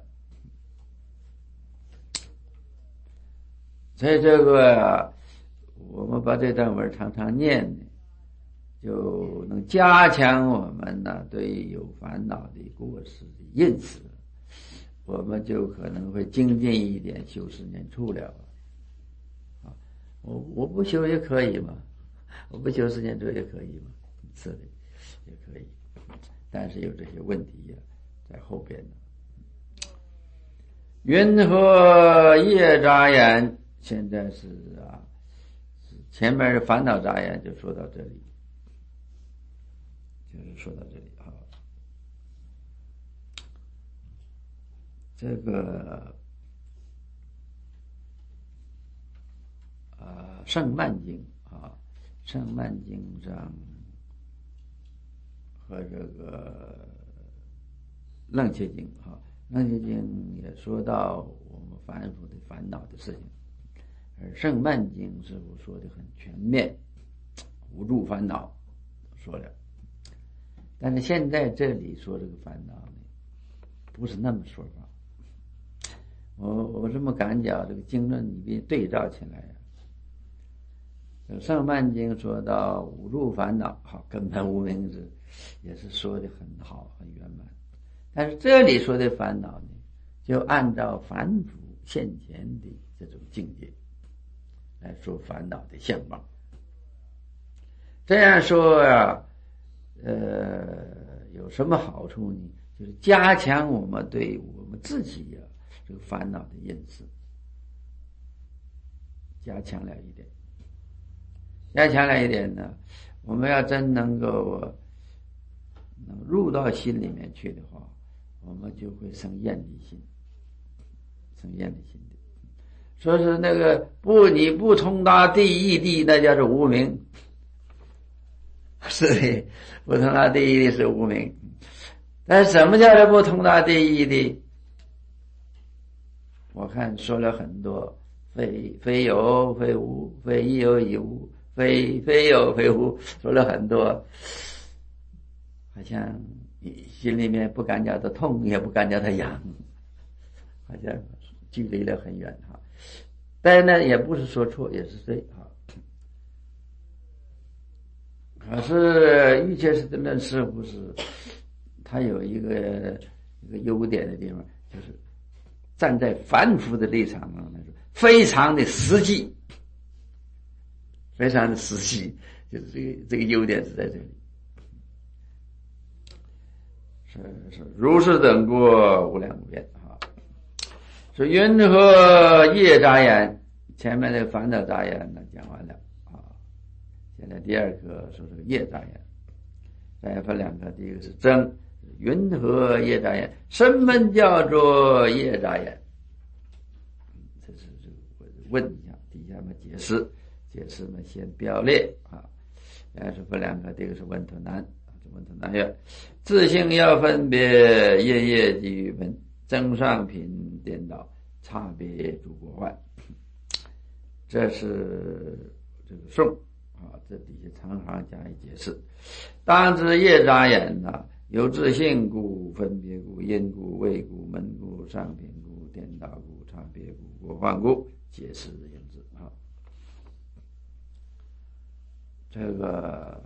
所以这个我们把这段文常常念呢，就能加强我们呢对有烦恼的过失的认识，我们就可能会精进一点，修十年处了啊！我我不修也可以嘛，我不修十年处也可以嘛，是的，也可以，但是有这些问题呀、啊，在后边呢。云何业障眼？现在是啊，前面的烦恼障眼就说到这里。就是说到这里啊，这个啊，《圣曼经》啊，《圣曼经》上和这个《楞伽经》啊，《楞伽经》也说到我们凡夫的烦恼的事情，而《圣曼经》似乎说的很全面，无助烦恼说了。但是现在这里说这个烦恼呢，不是那么说法。我我这么感觉，这个经论里面对照起来啊，《圣曼经》说到五入烦恼，好，根本无明字，也是说的很好，很圆满。但是这里说的烦恼呢，就按照凡夫现前的这种境界来说烦恼的相貌。这样说啊。呃，有什么好处呢？就是加强我们对我们自己呀、啊、这个烦恼的认识，加强了一点，加强了一点呢。我们要真能够能入到心里面去的话，我们就会生厌离心，生厌离心的。说是那个不，你不通达第一地，那叫做无明。 是的，不通达第一的是无明。但是什么叫做不通达第一的？我看说了很多，非非有非无，非亦有亦无，非非有非无，说了很多，好像心里面不敢叫它痛，也不敢叫它痒，好像距离了很远哈。但是呢，也不是说错，也是对哈。可是瑜伽师的论师傅是，他有一个一个优点的地方，就是站在凡夫的立场上来说，非常的实际，非常的实际，就是这个这个优点是在这里。是是，如是等过无量无边啊。是云何业杂言？前面的烦恼杂言呢讲完了啊。现在第二个说这个业杂言，再分两个，第一个是真。云何业杂言？什么叫做业杂言？这是这个问一下，底下嘛解释，解释嘛先标列啊。然后是分两个，第一个是问图难，问图难曰：自性要分别业业及余分，增上品颠倒，差别诸国患。这是这个颂啊，这底下常常加以解释。当知业杂言呐，由自性故、分别故、因故、位故、门故、上品故、颠倒故、差别故、国患故，解释的言之啊。这个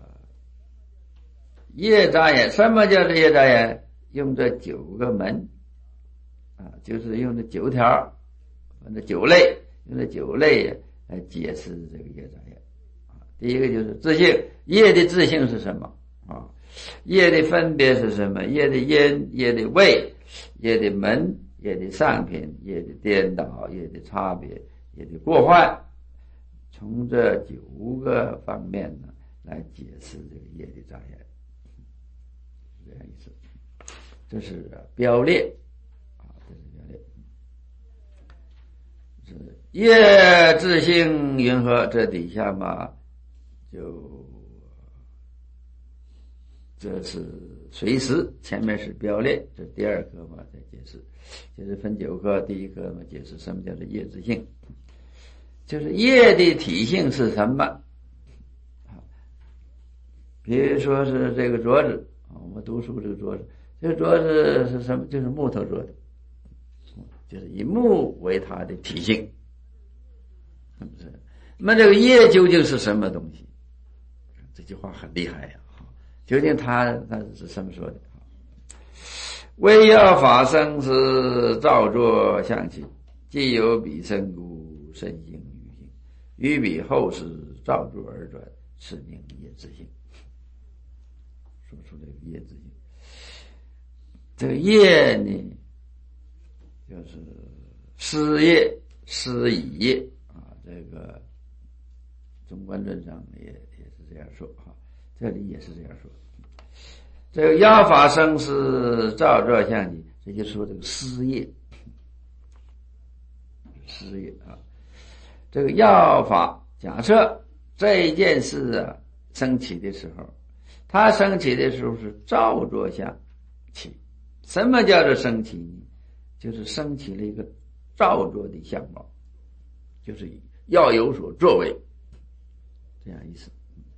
业杂言，什么叫做业杂言？用这九个门啊，就是用这九条，用这九类，用这九类来解释这个业杂言啊。第一个就是自性，业的自性是什么啊？业的分别是什么？业的因、业的位、业的门、业的上品、业的颠倒、业的差别、业的过患，从这九个方面呢来解释这个业的杂言，是这样意思。这是标列啊，这是标列。是业自性云何？这底下嘛，就这是随时，前面是标列，这第二课嘛再解释，就是分九课，第一课嘛解释什么叫做业自性，就是业的体性是什么？比如说是这个桌子，我们读书这个桌子，这个桌子是什么？就是木头做的，就是以木为它的体性，是不是？那么这个业究竟是什么东西？这句话很厉害呀！究竟他他是什么说的？唯要法生是造作相起，既有彼身故，身性于性，于彼后世造作而转，是名业自性。说出这个业自性，这个业呢，就是思业、思已业啊。这个中观论上也也是这样说啊，这里也是这样说。这个要法生是造作相起，这就说这个思业，思业啊。这个要法，假设这一件事啊升起的时候，它升起的时候是造作相起。什么叫做升起呢？就是升起了一个造作的相貌，就是要有所作为，这样意思。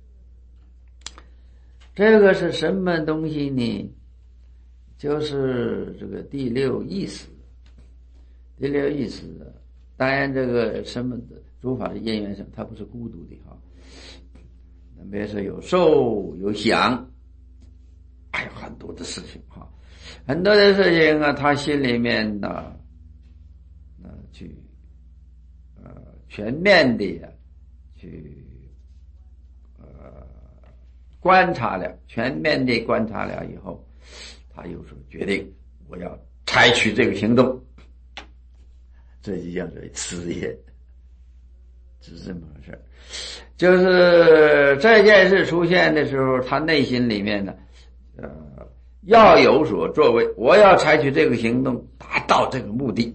这个是什么东西呢？就是这个第六意识。第六意识，当然这个什么的诸法的因缘上，它不是孤独的哈。比如说有受有想，还有很多的事情哈，很多的事情啊，他心里面呢，呃，去呃全面的去呃观察了，全面的观察了以后，他有所决定，我要采取这个行动，这就叫做思业，是这么回事。就是这件事出现的时候，他内心里面呢，呃，要有所作为，我要采取这个行动，达到这个目的。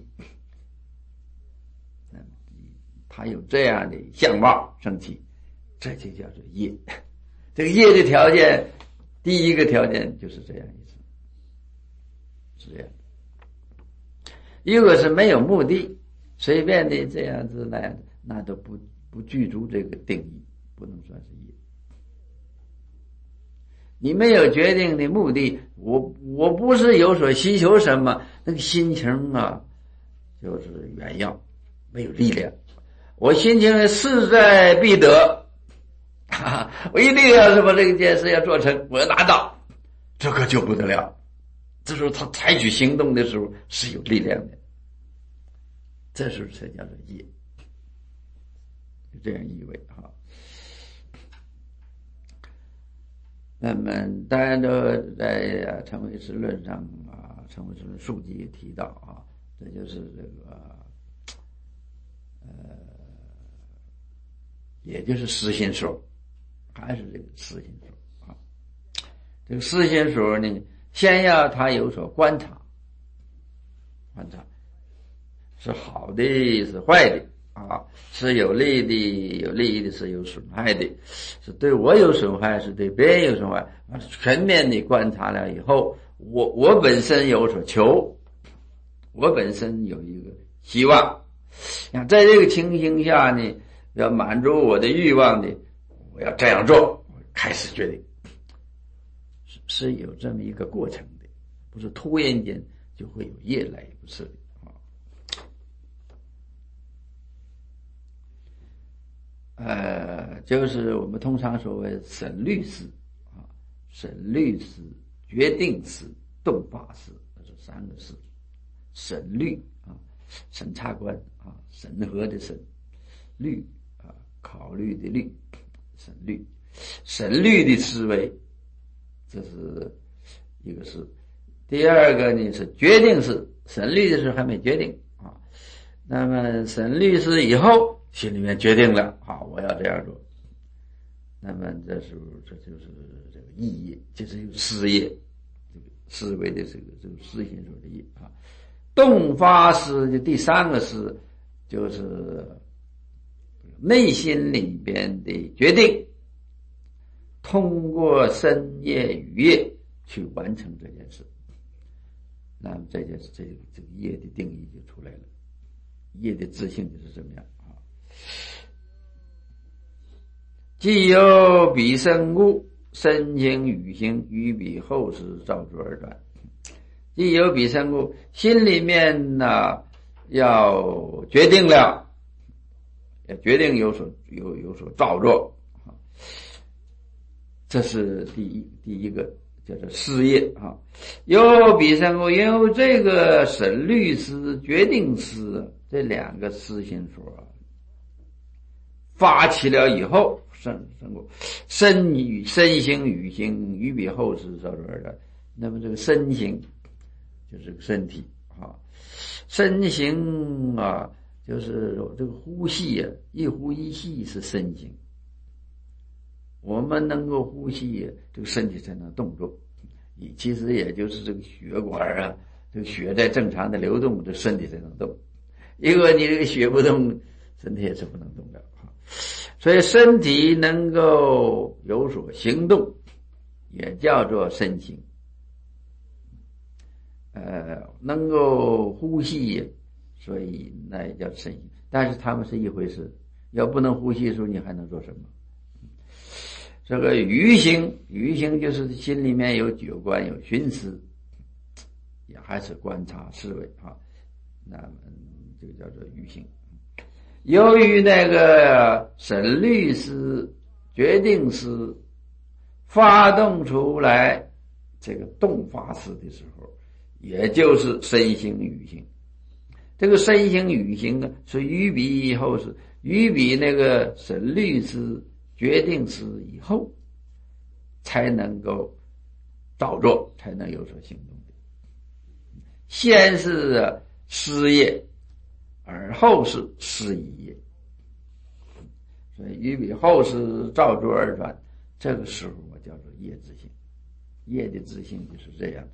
他有这样的相貌升起，这就叫做业， 这个业的条件，第一个条件就是这样一次，是这样。一个是没有目的，随便的这样子那样子，那都不不具足这个定义，不能算是业。你没有决定的目的，我我不是有所需求什么，那个心情啊，就是原要，没有力量。我心情势在必得，啊，我一定要是把这件事要做成，我要拿到，这个就不得了。这时候他采取行动的时候是有力量的，这时候才叫做业，这样意味哈。那么大家都在成唯识论上啊，成唯识论书籍也提到啊，这就是这个呃，也就是实心说，还是这个实心说啊。这个实心说呢，先要他有所观察，观察是好的是坏的啊，是有利的有利益的，是有损害的，是对我有损害，是对别人有损害，全面的观察了以后，我我本身有所求，我本身有一个希望，在这个情形下呢，要满足我的欲望的，我要这样做，开始决定，是是有这么一个过程的，不是突然间就会有业来，不是的。呃，就是我们通常所谓审律师啊，审律师、决定师、动发师，这三个师。审律啊，审察官啊，审核的审，律啊，考虑的律，审律，审律的思维，这是一个事。第二个呢是决定式，审律的时候还没决定啊，那么审律师以后。心里面决定了，好，我要这样做。那么这时候，这就是这个意业，就是有思业，这个思维的这个这个思心所的业啊。动发师的第三个师，就是内心里边的决定，通过身业语业去完成这件事。那么这件事，这个这个业的定义就出来了，业的自性就是这么样。既有彼生故，身形语行与彼后世造作而转。既有彼生故，心里面呢要决定了，要决定有所有有所造作，这是第一第一个叫做事业啊。有彼生故，因为这个审律师、决定师这两个思心所发起了以后，身身过身与身形语行与彼后世造作而转。那么这个身形就是个身体啊，身形啊就是这个呼吸啊，一呼一吸是身形。我们能够呼吸，这个身体才能动作。其实也就是这个血管啊，这个血在正常的流动，这身体才能动。如果你这个血不动，身体也是不能动的。所以身体能够有所行动，也叫做身形。呃，能够呼吸，所以那也叫身形。但是他们是一回事，要不能呼吸的时候，你还能做什么？这个余行，余行就是心里面有九观，有寻思，也还是观察思维啊。那么这个叫做余行。由于那个审律师、决定师发动出来这个动发师的时候，也就是身形语行。这个身形语行呢，是于彼以后，是于彼那个审律师、决定师以后才能够造作，才能有所行动的。先是思业，而后是思意业。所以于彼后世造作而转，这个时候我叫做业自性。业的自性就是这样。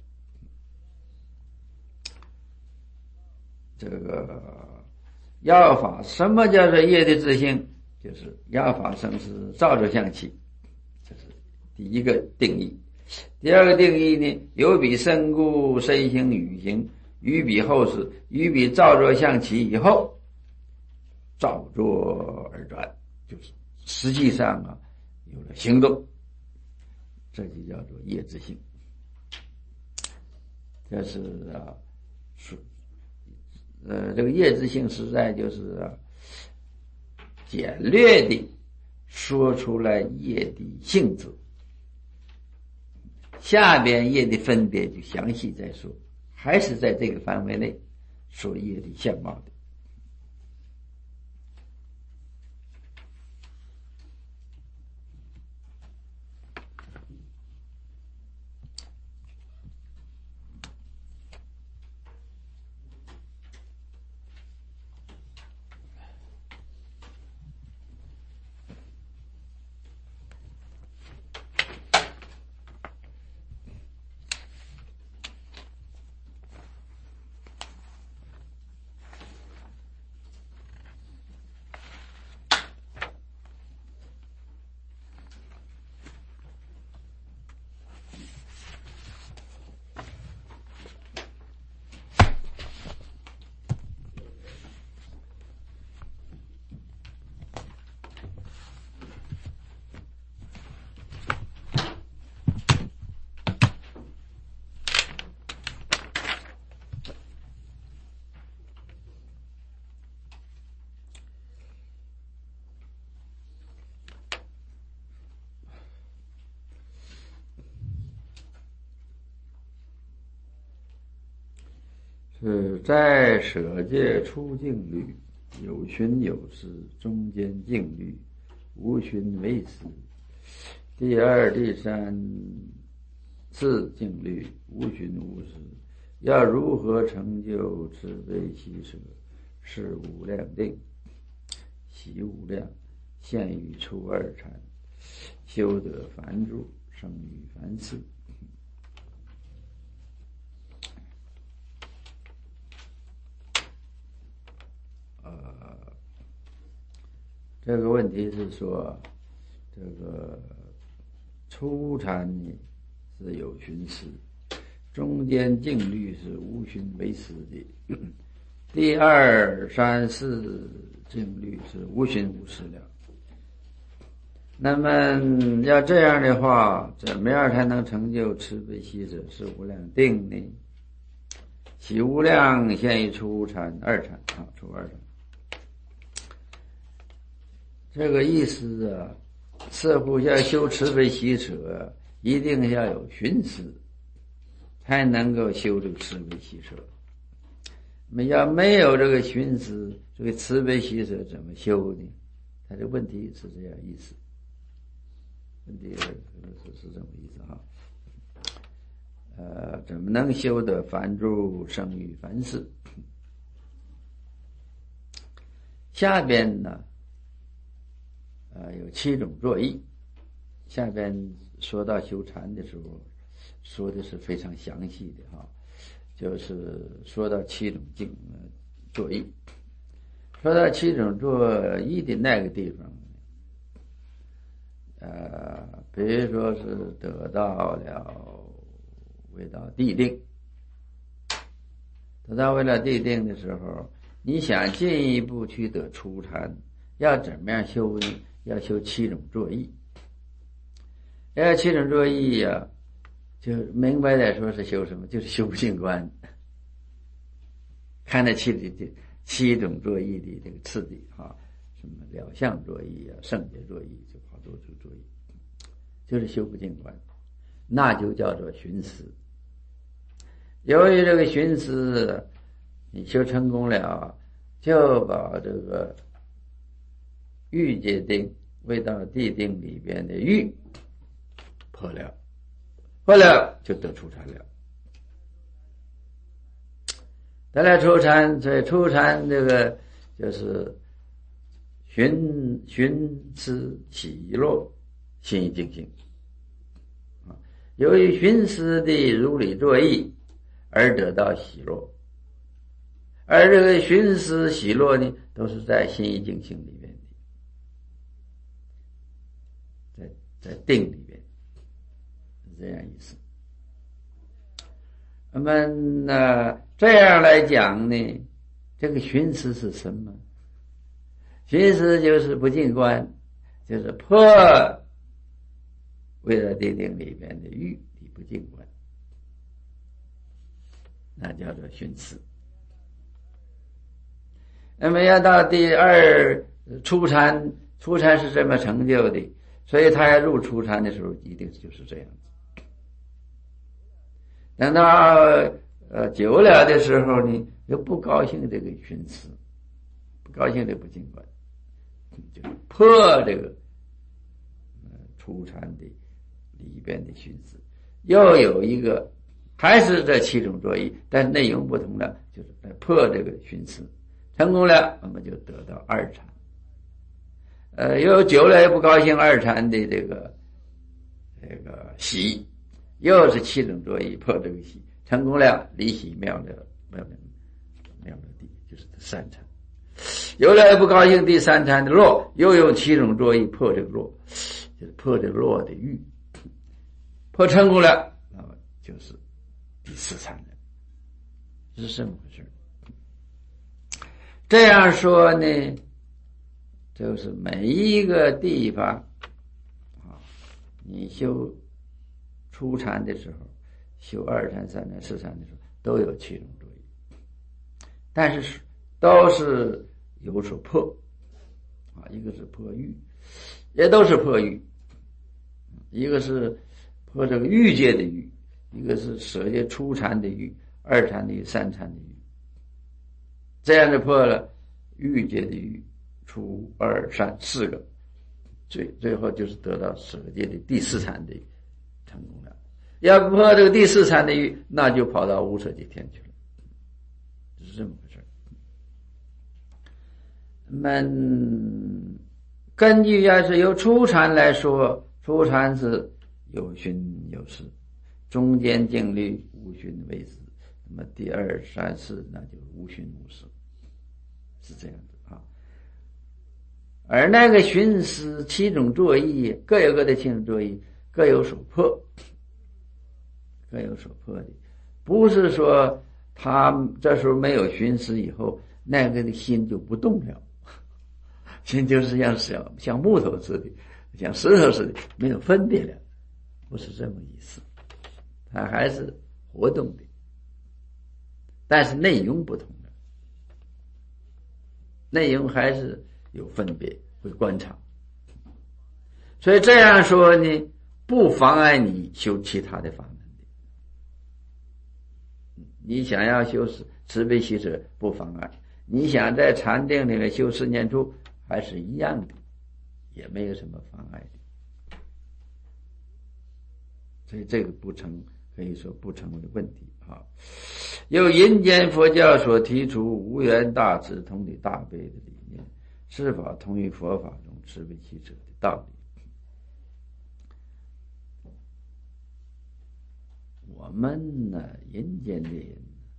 这个要法，什么叫做业的自性？就是要法生是造作相起，这是第一个定义。第二个定义呢，有彼身故，身形语行，于彼后世，于彼造作象起以后，造作而转，就是实际上啊有了行动，这就叫做业之性。这是啊，是呃，这个业之性实在就是啊，简略地说出来业的性质。下边业的分别就详细再说，还是在这个范围内说业的相貌的。是在舍戒出境律，有寻有思，中间境律，无寻为思。第二、第三、四境律，无寻无思。要如何成就慈悲喜舍？是无量定，习无量，现于初二禅，修得凡住，生于凡事。这个问题是说，这个初禅呢是有寻思，中间境律是无寻为思的，第二、三、四境律是无寻无思了。那么要这样的话，怎么样才能成就慈悲喜舍是无量定呢？喜无量现于初禅二禅啊，初二禅。这个意思啊，似乎要修慈悲喜舍，一定要有寻思，才能够修这个慈悲喜舍。那么要没有这个寻思，这个慈悲喜舍怎么修呢？他的问题是这样意思，问题是是是这么意思哈。呃，怎么能修得凡住生于凡事？下边呢？呃，有七种作意。下边说到修禅的时候，说的是非常详细的哈，就是说到七种境呃作意。说到七种作意的那个地方，呃，比如说是得到了为到地定，得到为了地定的时候，你想进一步去得初禅，要怎么样修呢？要修七种作意。要七种作意呀、啊，就明白来说是修什么？就是修净观。看这七的七种作意的这个次第啊，什么了相作意啊、圣洁作意，就好多种作意，就是修不净观，那就叫做寻思。由于这个寻思，你修成功了，就把这个欲界定未到地定里边的欲破了，破了就得初禅了。得了初禅，所以初禅这个就是寻寻思喜乐，心意净性。啊，由于寻思的如理作意而得到喜乐，而这个寻思喜乐呢，都是在心意净性里面的，在在定里边。 这样意思。那么呢，这样来讲呢，这个寻思是什么？寻思就是不净观，就是破为了地定里边的欲的不净观，那叫做寻思。那么要到第二初禅，初禅是这么成就的，所以他要入初禅的时候，一定就是这样子。等到呃久了的时候呢，又不高兴这个寻思，不高兴这不净观，就破这个呃初禅的里边的寻思，又有一个还是这七种作意，但内容不同了，就是来破这个寻思。成功了，我们就得到二禅。呃，又久了也不高兴二禅的这个这个喜，又是七种作意破这个喜，成功了，离喜妙了妙了妙了地，就是三禅。有了也不高兴第三禅的弱，又用七种作意破这个弱，就是破这个弱的欲，破成功了，那么就是第四禅了，是这么回事。这样说呢，就是每一个地方啊，你修初禅的时候，修二禅、三禅、四禅的时候，都有七种作意，但是都是有所破啊，一个是破欲，也都是破欲，一个是破这个欲界的欲，一个是舍戒初禅的欲，二禅的欲，三禅的欲。这样就破了欲界的欲，初二三四个，最最后就是得到舍戒的第四禅的成功了。要不破这个第四禅的欲，那就跑到无色界天去了，是这么回事。那么根据要是由初禅来说，初禅是有熏有识，中间静虑无熏为识，那么第二三四那就无熏无识，是这样的啊。而那个寻思七种作意，各有各的七种作意，各有所破，各有所破的，不是说他这时候没有寻思以后，那个的心就不动了，心就是像像像木头似的，像石头似的，没有分别了，不是这么意思，它还是活动的，但是内容不同了，内容还是有分别，会观察。所以这样说呢，不妨碍你修其他的法门的。你想要修慈悲喜舍不妨碍，你想在禅定里面修四念处还是一样的，也没有什么妨碍的。所以这个不成，可以说不成为问题啊。由阴间佛教所提出无缘大慈同体大悲的理念，是否同于佛法中慈悲喜舍的道理？我们呢，阴间的人，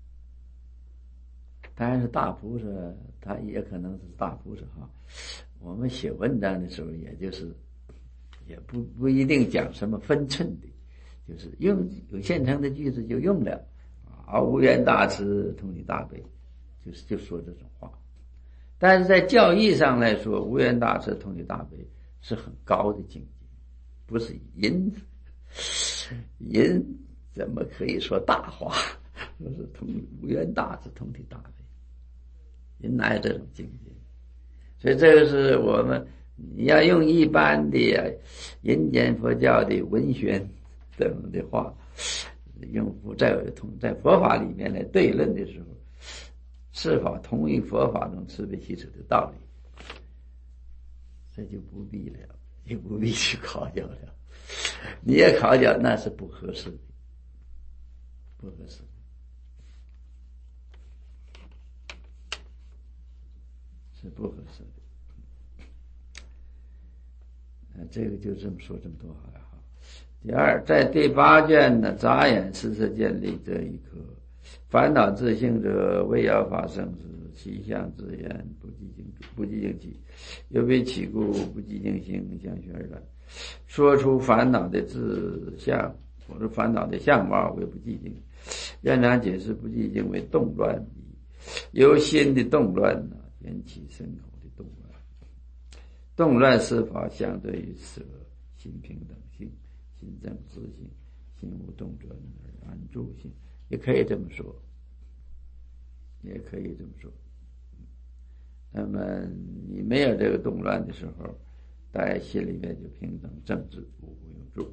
当然是大菩萨，他也可能是大菩萨哈。我们写文章的时候，也就是也不不一定讲什么分寸的，就是用有现成的句子就用了啊，无缘大慈同体大悲，就是就说这种话。但是在教义上来说，无缘大慈同体大悲是很高的境界，不是阴阴怎么可以说大话？说是同无缘大慈同体大悲，阴哪有这种境界？所以这个是我们你要用一般的阴间佛教的文宣等的话，用在同在佛法里面来对论的时候，是否同意佛法中慈悲喜舍的道理？这就不必了，也不必去考究了。你也考究，那是不合适的，不合适的。是不合适的。这个就这么说这么多好了哈。第二，在第八卷呢，杂眼识色见立这一科，烦恼自性者，为要发生时，其相自言，不寂静不寂静起，又为起故，不寂静行，相续而来。说出烦恼的自相， 我说烦恼的相貌为不寂静，院长解释不寂静为动乱，由心的动乱呢引起身口的动乱。动乱是法相对于此心平等性、心正自性、心无动转而安住性，也可以这么说，也可以这么说。那么你没有这个动乱的时候，在心里面就平等正直，无无有住。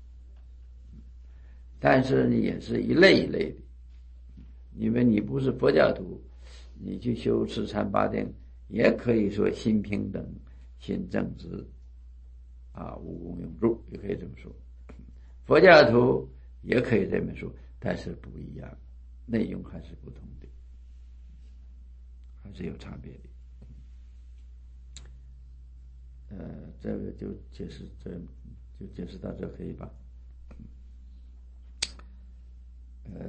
但是你也是一类一类的，因为你不是佛教徒，你去修持禅八定，也可以说心平等、心正直，啊，无无有住，也可以这么说。佛教徒也可以这么说，但是不一样，内容还是不同的，还是有差别的。呃，这个就解释这就解释到这可以吧？呃，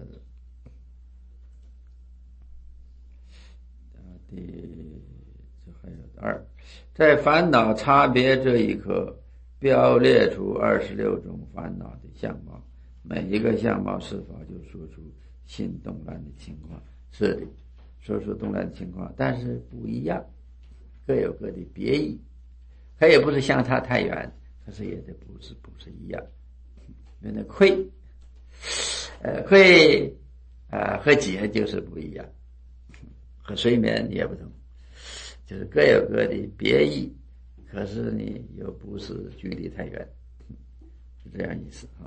第这还有二，在烦恼差别这一刻，标列出二十六种烦恼的相貌，每一个相貌是否就说出心动乱的情况？是的，说出动乱的情况，但是不一样，各有各的别异。它也不是相差太远，可是也得不是不是一样。因为愧，呃，愧啊、呃、和解就是不一样，和睡眠也不同，就是各有各的别异，可是呢又不是距离太远，是这样意思啊。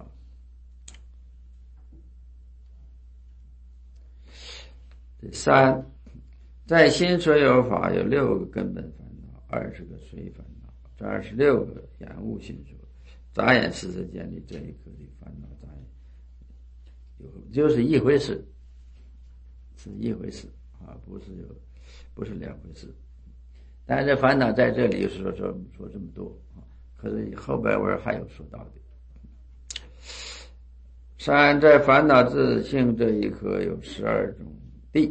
第三，在心所有法有六个根本烦恼，二十个随烦恼，这二十六个眼悟心所，眨眼四时间里这一刻的烦恼眨眼，有就是一回事，是一回事啊，不是有，不是两回事。但是烦恼在这里说说说这么多啊，可是后边文还有说到的。三，在烦恼自性这一刻有十二种地，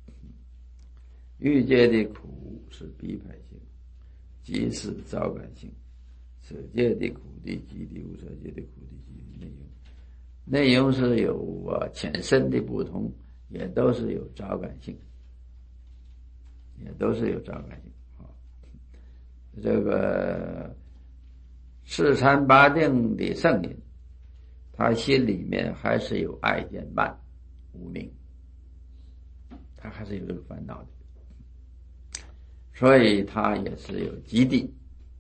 欲界的苦是逼迫性，即是招感性；色界的苦地即地，无色界的苦地即内容。内容是有啊浅深的不同，也都是有招感性，也都是有招感性啊。这个四禅八定的圣人，他心里面还是有爱见慢、无明，他还是有这个烦恼的。所以他也是有极地，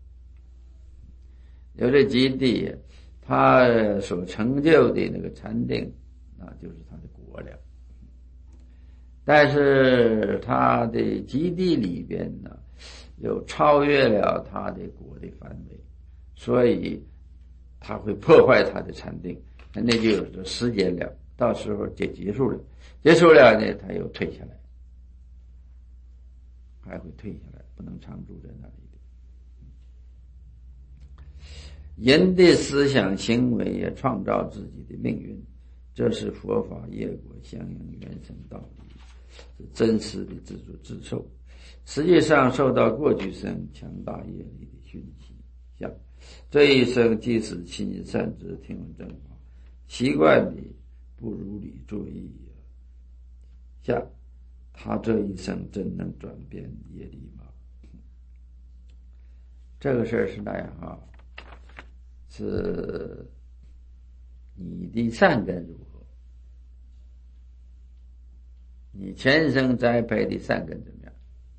有这极地，他所成就的那个禅定，那就是他的果了。但是他的极地里边呢，又超越了他的果的范围，所以他会破坏他的禅定，那就有这时间了，到时候就结束了，结束了呢，他又退下来。还会退下来，不能常住在那里的。人的思想行为也创造自己的命运，这是佛法业果相应原生道理，是真实的自作自受。实际上受到过去生强大业力的熏习，像这一生即使亲善知听闻正法，习惯的不如理作意，像他这一生真能转变业力吗？这个事儿是那样啊，是你的善根如何，你前生栽培的善根怎么样？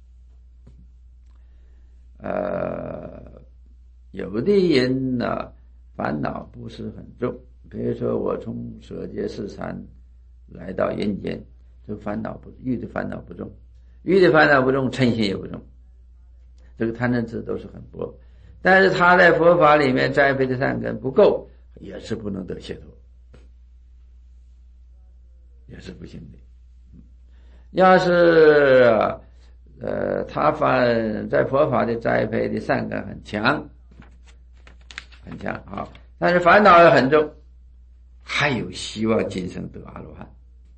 呃，有的人呢，烦恼不是很重，比如说我从舍戒四禅来到人间，这个烦恼不欲的烦恼不重，欲的烦恼不重，嗔心也不重，这个贪嗔痴都是很薄。但是他在佛法里面栽培的善根不够，也是不能得解脱，也是不行的。要是呃他反在佛法的栽培的善根很强，很强啊，但是烦恼也很重，还有希望今生得阿罗汉。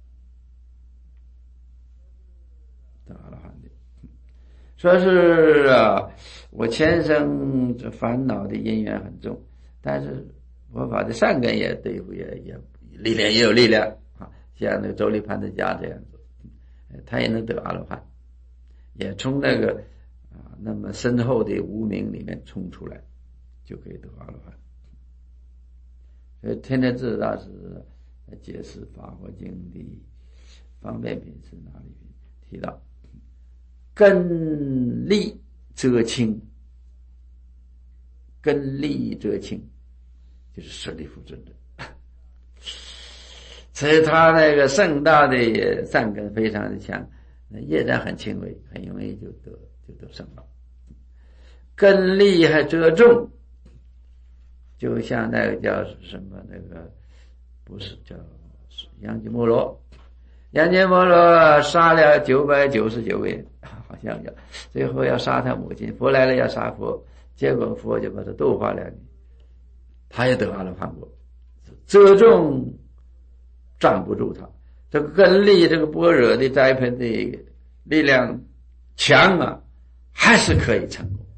阿罗汉的，说是啊，我前生这烦恼的因缘很重，但是佛法的善根也对付也也力量也有力量啊，像那个周利盘的家这样子，他也能得阿罗汉，也从那个啊那么深厚的无明里面冲出来，就可以得阿罗汉。所以天台智大师解释《法华经》的方便品是哪里提到，根利则清，根利则清，就是舍利弗尊者。所以他那个盛大的善根非常的强，业障很轻微，很容易就得就得圣道。根利还则重，就像那个叫什么那个不是叫杨吉摩罗，杨吉摩罗杀了九百九十九个人，好像叫最后要杀他母亲，佛来了要杀佛，结果佛就把他度化了，他也得阿罗汉果。遮重站不住他，这个根利这个般若的栽培的力量强啊，还是可以成功。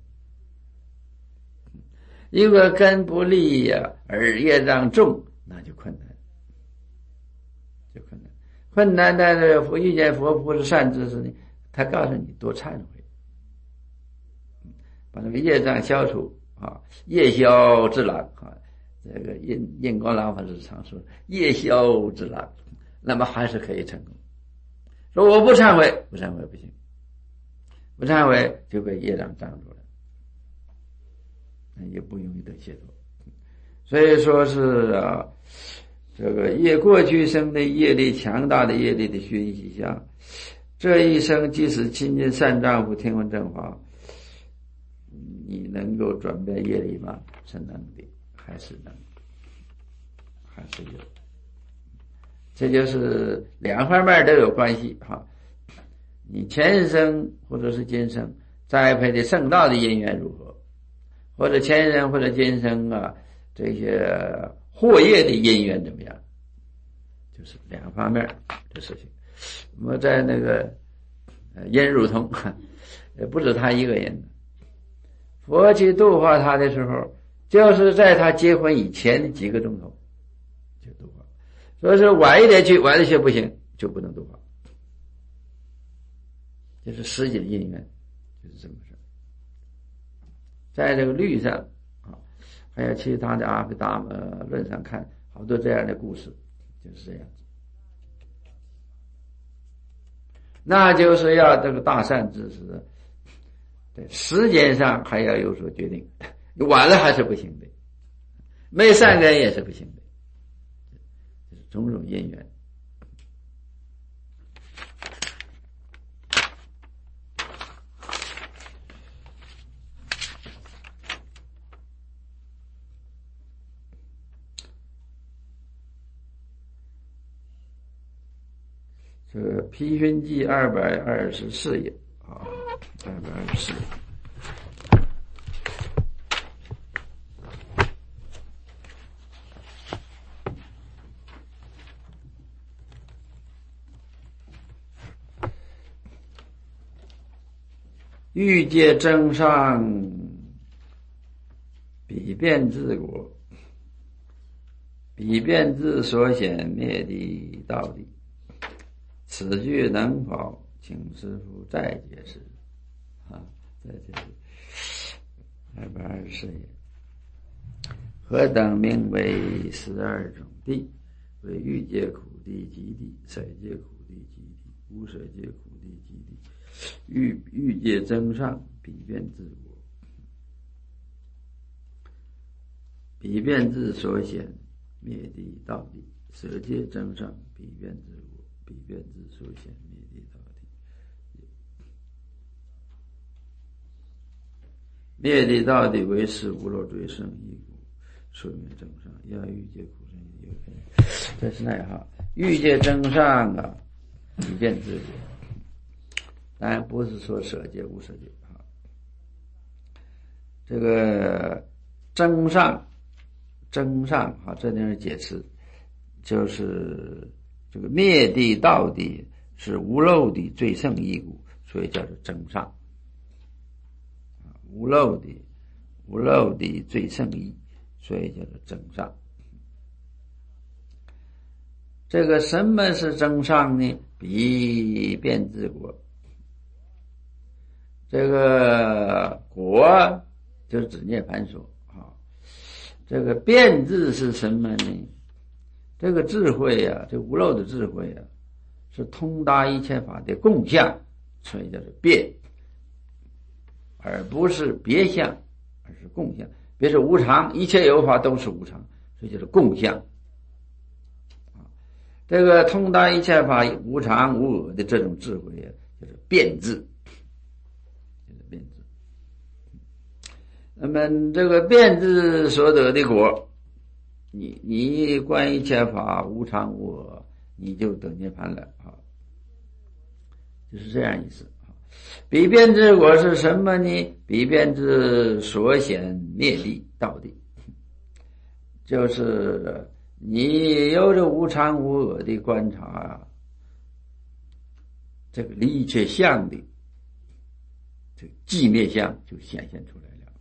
如果根不利呀、啊，而业障重，那就困难，就困难。困难在这佛遇见佛菩萨善知识呢，他告诉你多忏悔，把那个业障消除啊，业消之郎啊。这个印印光老法师常说业消之郎，那么还是可以成功。说我不忏悔，不忏悔不行，不忏悔就被业障障住了，也不容易得解脱。所以说是啊，这个业过去生的业力强大的业力的熏习下，这一生即使亲近善丈夫听闻正法，你能够转变业力吗？是能的，还是能，还是有。这就是两方面都有关系哈。你前生或者是今生栽培的圣道的因缘如何，或者前生或者今生啊这些祸业的因缘怎么样，就是两方面的事情。我们在那个殷汝通，也不止他一个人，佛去度化他的时候，就是在他结婚以前的几个钟头就度化，所以说晚一点去，晚一些不行，就不能度化，就是实际的因缘，就是这么事。在这个律上啊，还有其他的阿毗达摩论上看，好多这样的故事，就是这样子。那就是要这个大善知识，对时间上还要有所决定，晚了还是不行的，没善根也是不行的，就是种种因缘。这个批训记二百二十四页啊，二百二十四页。欲界增上，彼变自果，彼变自所显灭地道地。此句能否请师父再解释啊？再解释二百二十四页。何等名为十二种地？为欲界苦地极地，色界苦地极地，无色界苦地极地。欲欲界增上，彼变自果，彼变自所显灭地道地。色界增上，彼变自果，彼变自所显灭地道地。灭地道地为是无漏最胜一故，说明增上。要欲界苦生一个，这是那哈。欲界增上啊，彼变自果。当然不是说色界无色界啊，这个增上增上啊，这点是解释，就是这个灭地道地是无漏的最胜义故，所以叫做增上。无漏的无漏的最胜义，所以叫做增上。 这个什么是增上呢？彼变质果。这个果就是指涅槃所啊。这个变质是什么呢？这个智慧啊，这无漏的智慧啊，是通达一切法的共相，所以叫做变，而不是别相，而是共相。别是无常，一切有法都是无常，所以叫做共相。这个通达一切法无常无我的这种智慧啊，就是变质，就是变质。那么这个变质所得的果，你你观一切法无常无我，你就得涅槃了啊，就是这样意思啊。彼变质果是什么呢？彼变质所显灭地道地，就是你有着无常无我的观察啊，这个离一切相的这个寂灭相就显现出来了，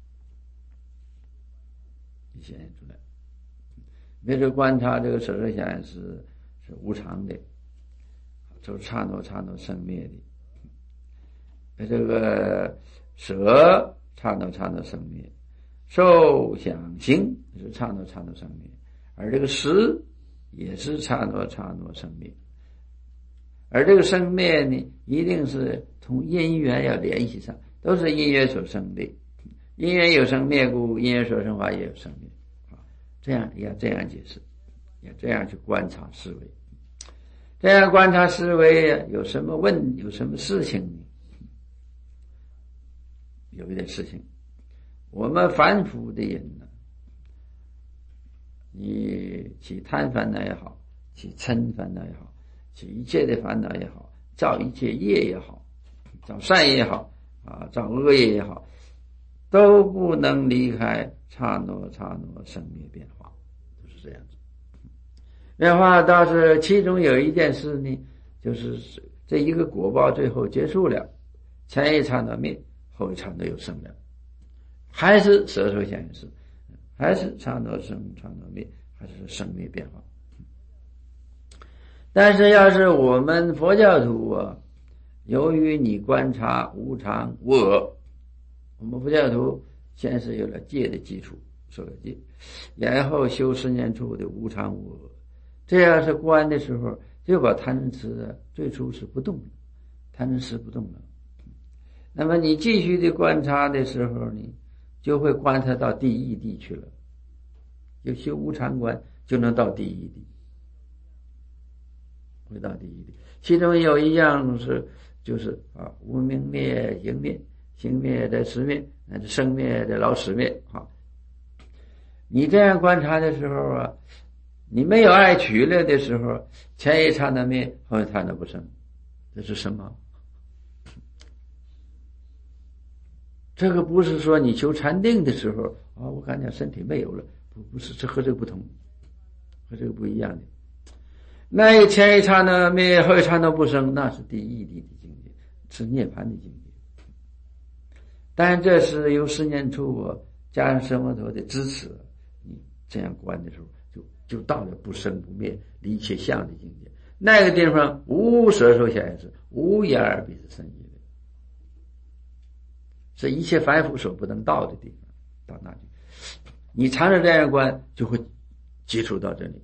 就显现出来。别是观察这个色受想是是无常的，就是刹那刹那生灭的。这个色刹那刹那生灭，受想行是刹那刹那生灭，而这个识也是刹那刹那生灭。而这个生灭呢，一定是从因缘要联系上，都是因缘所生的。因缘有生灭故，因缘所生法也有生灭。这样要这样解释，要这样去观察思维。这样观察思维有什么问有什么事情呢？有一点事情，我们凡夫的人呢，你起贪烦恼也好，起嗔烦恼也好，起一切的烦恼也好，造一切业也好，造善也好啊，造恶业也好，都不能离开刹那刹那生灭变化，就是这样子。变化倒是其中有一件事呢，就是这一个果报最后结束了，前一刹那灭，后一刹那又生了，还是色受想行识，还是刹那生刹那灭，还是生灭变化。但是要是我们佛教徒啊，由于你观察无常无我，我们佛教徒先是有了戒的基础，受了戒，然后修十念处的无常无我，这样是观的时候，就把贪嗔痴最初是不动的，贪嗔痴不动了。那么你继续的观察的时候呢，就会观察到第一地去了，就修无常观就能到第一地，会到第一地。其中有一样是就是啊，无明灭、行灭、行灭的识灭，那是生灭的老识灭啊。你这样观察的时候啊，你没有爱取了的时候，前一刹那灭，后一刹那不生，这是什么？这个不是说你求禅定的时候啊，我感觉身体没有了，不不是，这和这个不同，和这个不一样的。那前一刹那灭，后一刹那不生，那是第一地的境界，是涅槃的境界。但这是由十念处啊加上生活头的支持，你这样观的时候，就就到了不生不灭、离一切相的境界。那个地方无色受想行识，无眼耳鼻舌身意的，是一切凡夫所不能到的地方。到那里，你常常这样观，就会接触到这里。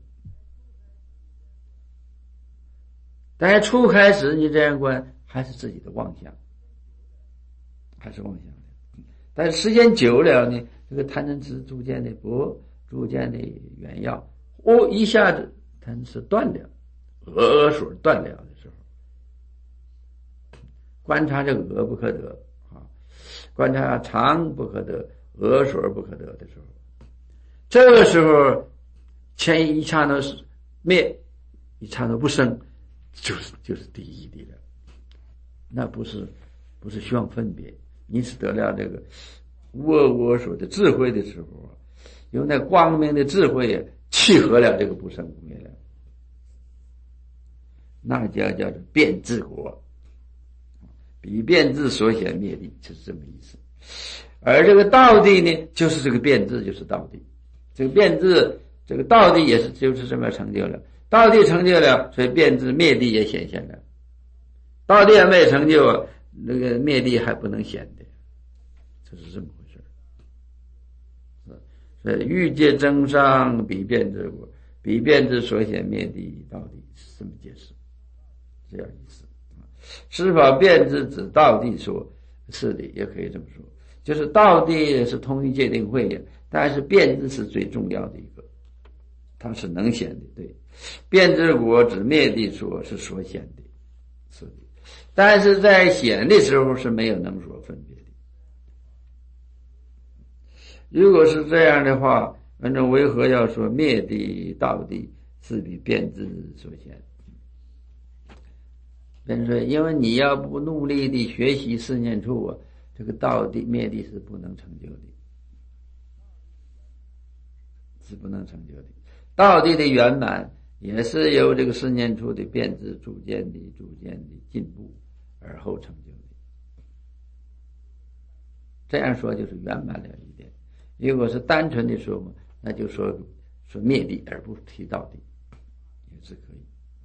但是初开始你这样观，还是自己的妄想，还是妄想的。但是时间久了呢，这个贪嗔痴逐渐的薄，逐渐的远要，哦，一下子贪嗔痴断了，鹅鹅水断了的时候，观察这个鹅不可得啊，观察常不可得，鹅水不可得的时候，这个时候前一刹那灭，一刹那不生，就是就是第一地了。那不是不是需要分别，你是得了这个无我我所的智慧的时候啊，用那光明的智慧契合了这个不生不灭了，那叫叫做变质果，彼变质所显灭地，就是这么意思。而这个道地呢，就是这个变质，就是道地。这个变质，这个道地也是就是这么成就了。 道地成就了，所以变质灭地也显现了。道地还没有成就，那个灭地还不能显的，这是这么回事。所以欲界增上比变质果，比变质所显灭地道地，是这么解释，这样意思。是否变质指道地说？是的，也可以这么说，就是道地是通于界定慧眼，但是变质是最重要的一个，它是能显的。对，变质果指灭地说是所显的，是的，但是在显的时候是没有能所分别的。如果是这样的话，反正为何要说灭地道地是比变质所显？变质，因为你要不努力地学习四念处啊，这个道地灭地是不能成就的，是不能成就的。道地的圆满也是由这个四念处的变质逐渐的、逐渐的进步而后成就的。这样说就是圆满了一点。如果是单纯的说嘛，那就说说灭地而不提道地，也是可以。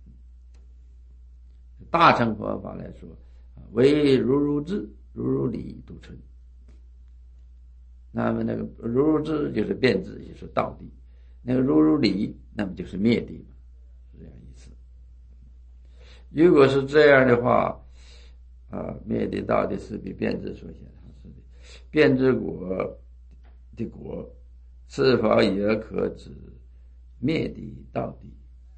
大乘佛法来说，为如如智、如如理独存。那么那个如如智就是变质，就是道地；那个如如理，那么就是灭地嘛，是这样意思。如果是这样的话，啊，灭地道地是比变质所显，是的。变质果的果，是否也可指灭地道地？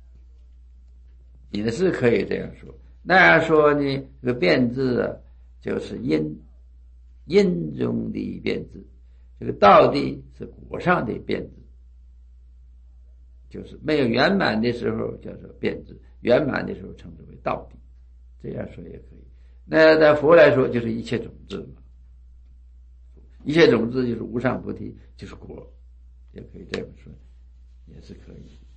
也是可以这样说。那样说呢，这个变质啊，就是因因中的变质，这个道地是果上的变质，就是没有圆满的时候叫做变质，圆满的时候称之为道地，这样说也可以。那在佛来说，就是一切种子嘛，一切种子就是无上菩提，就是果，也可以这么说，也是可以。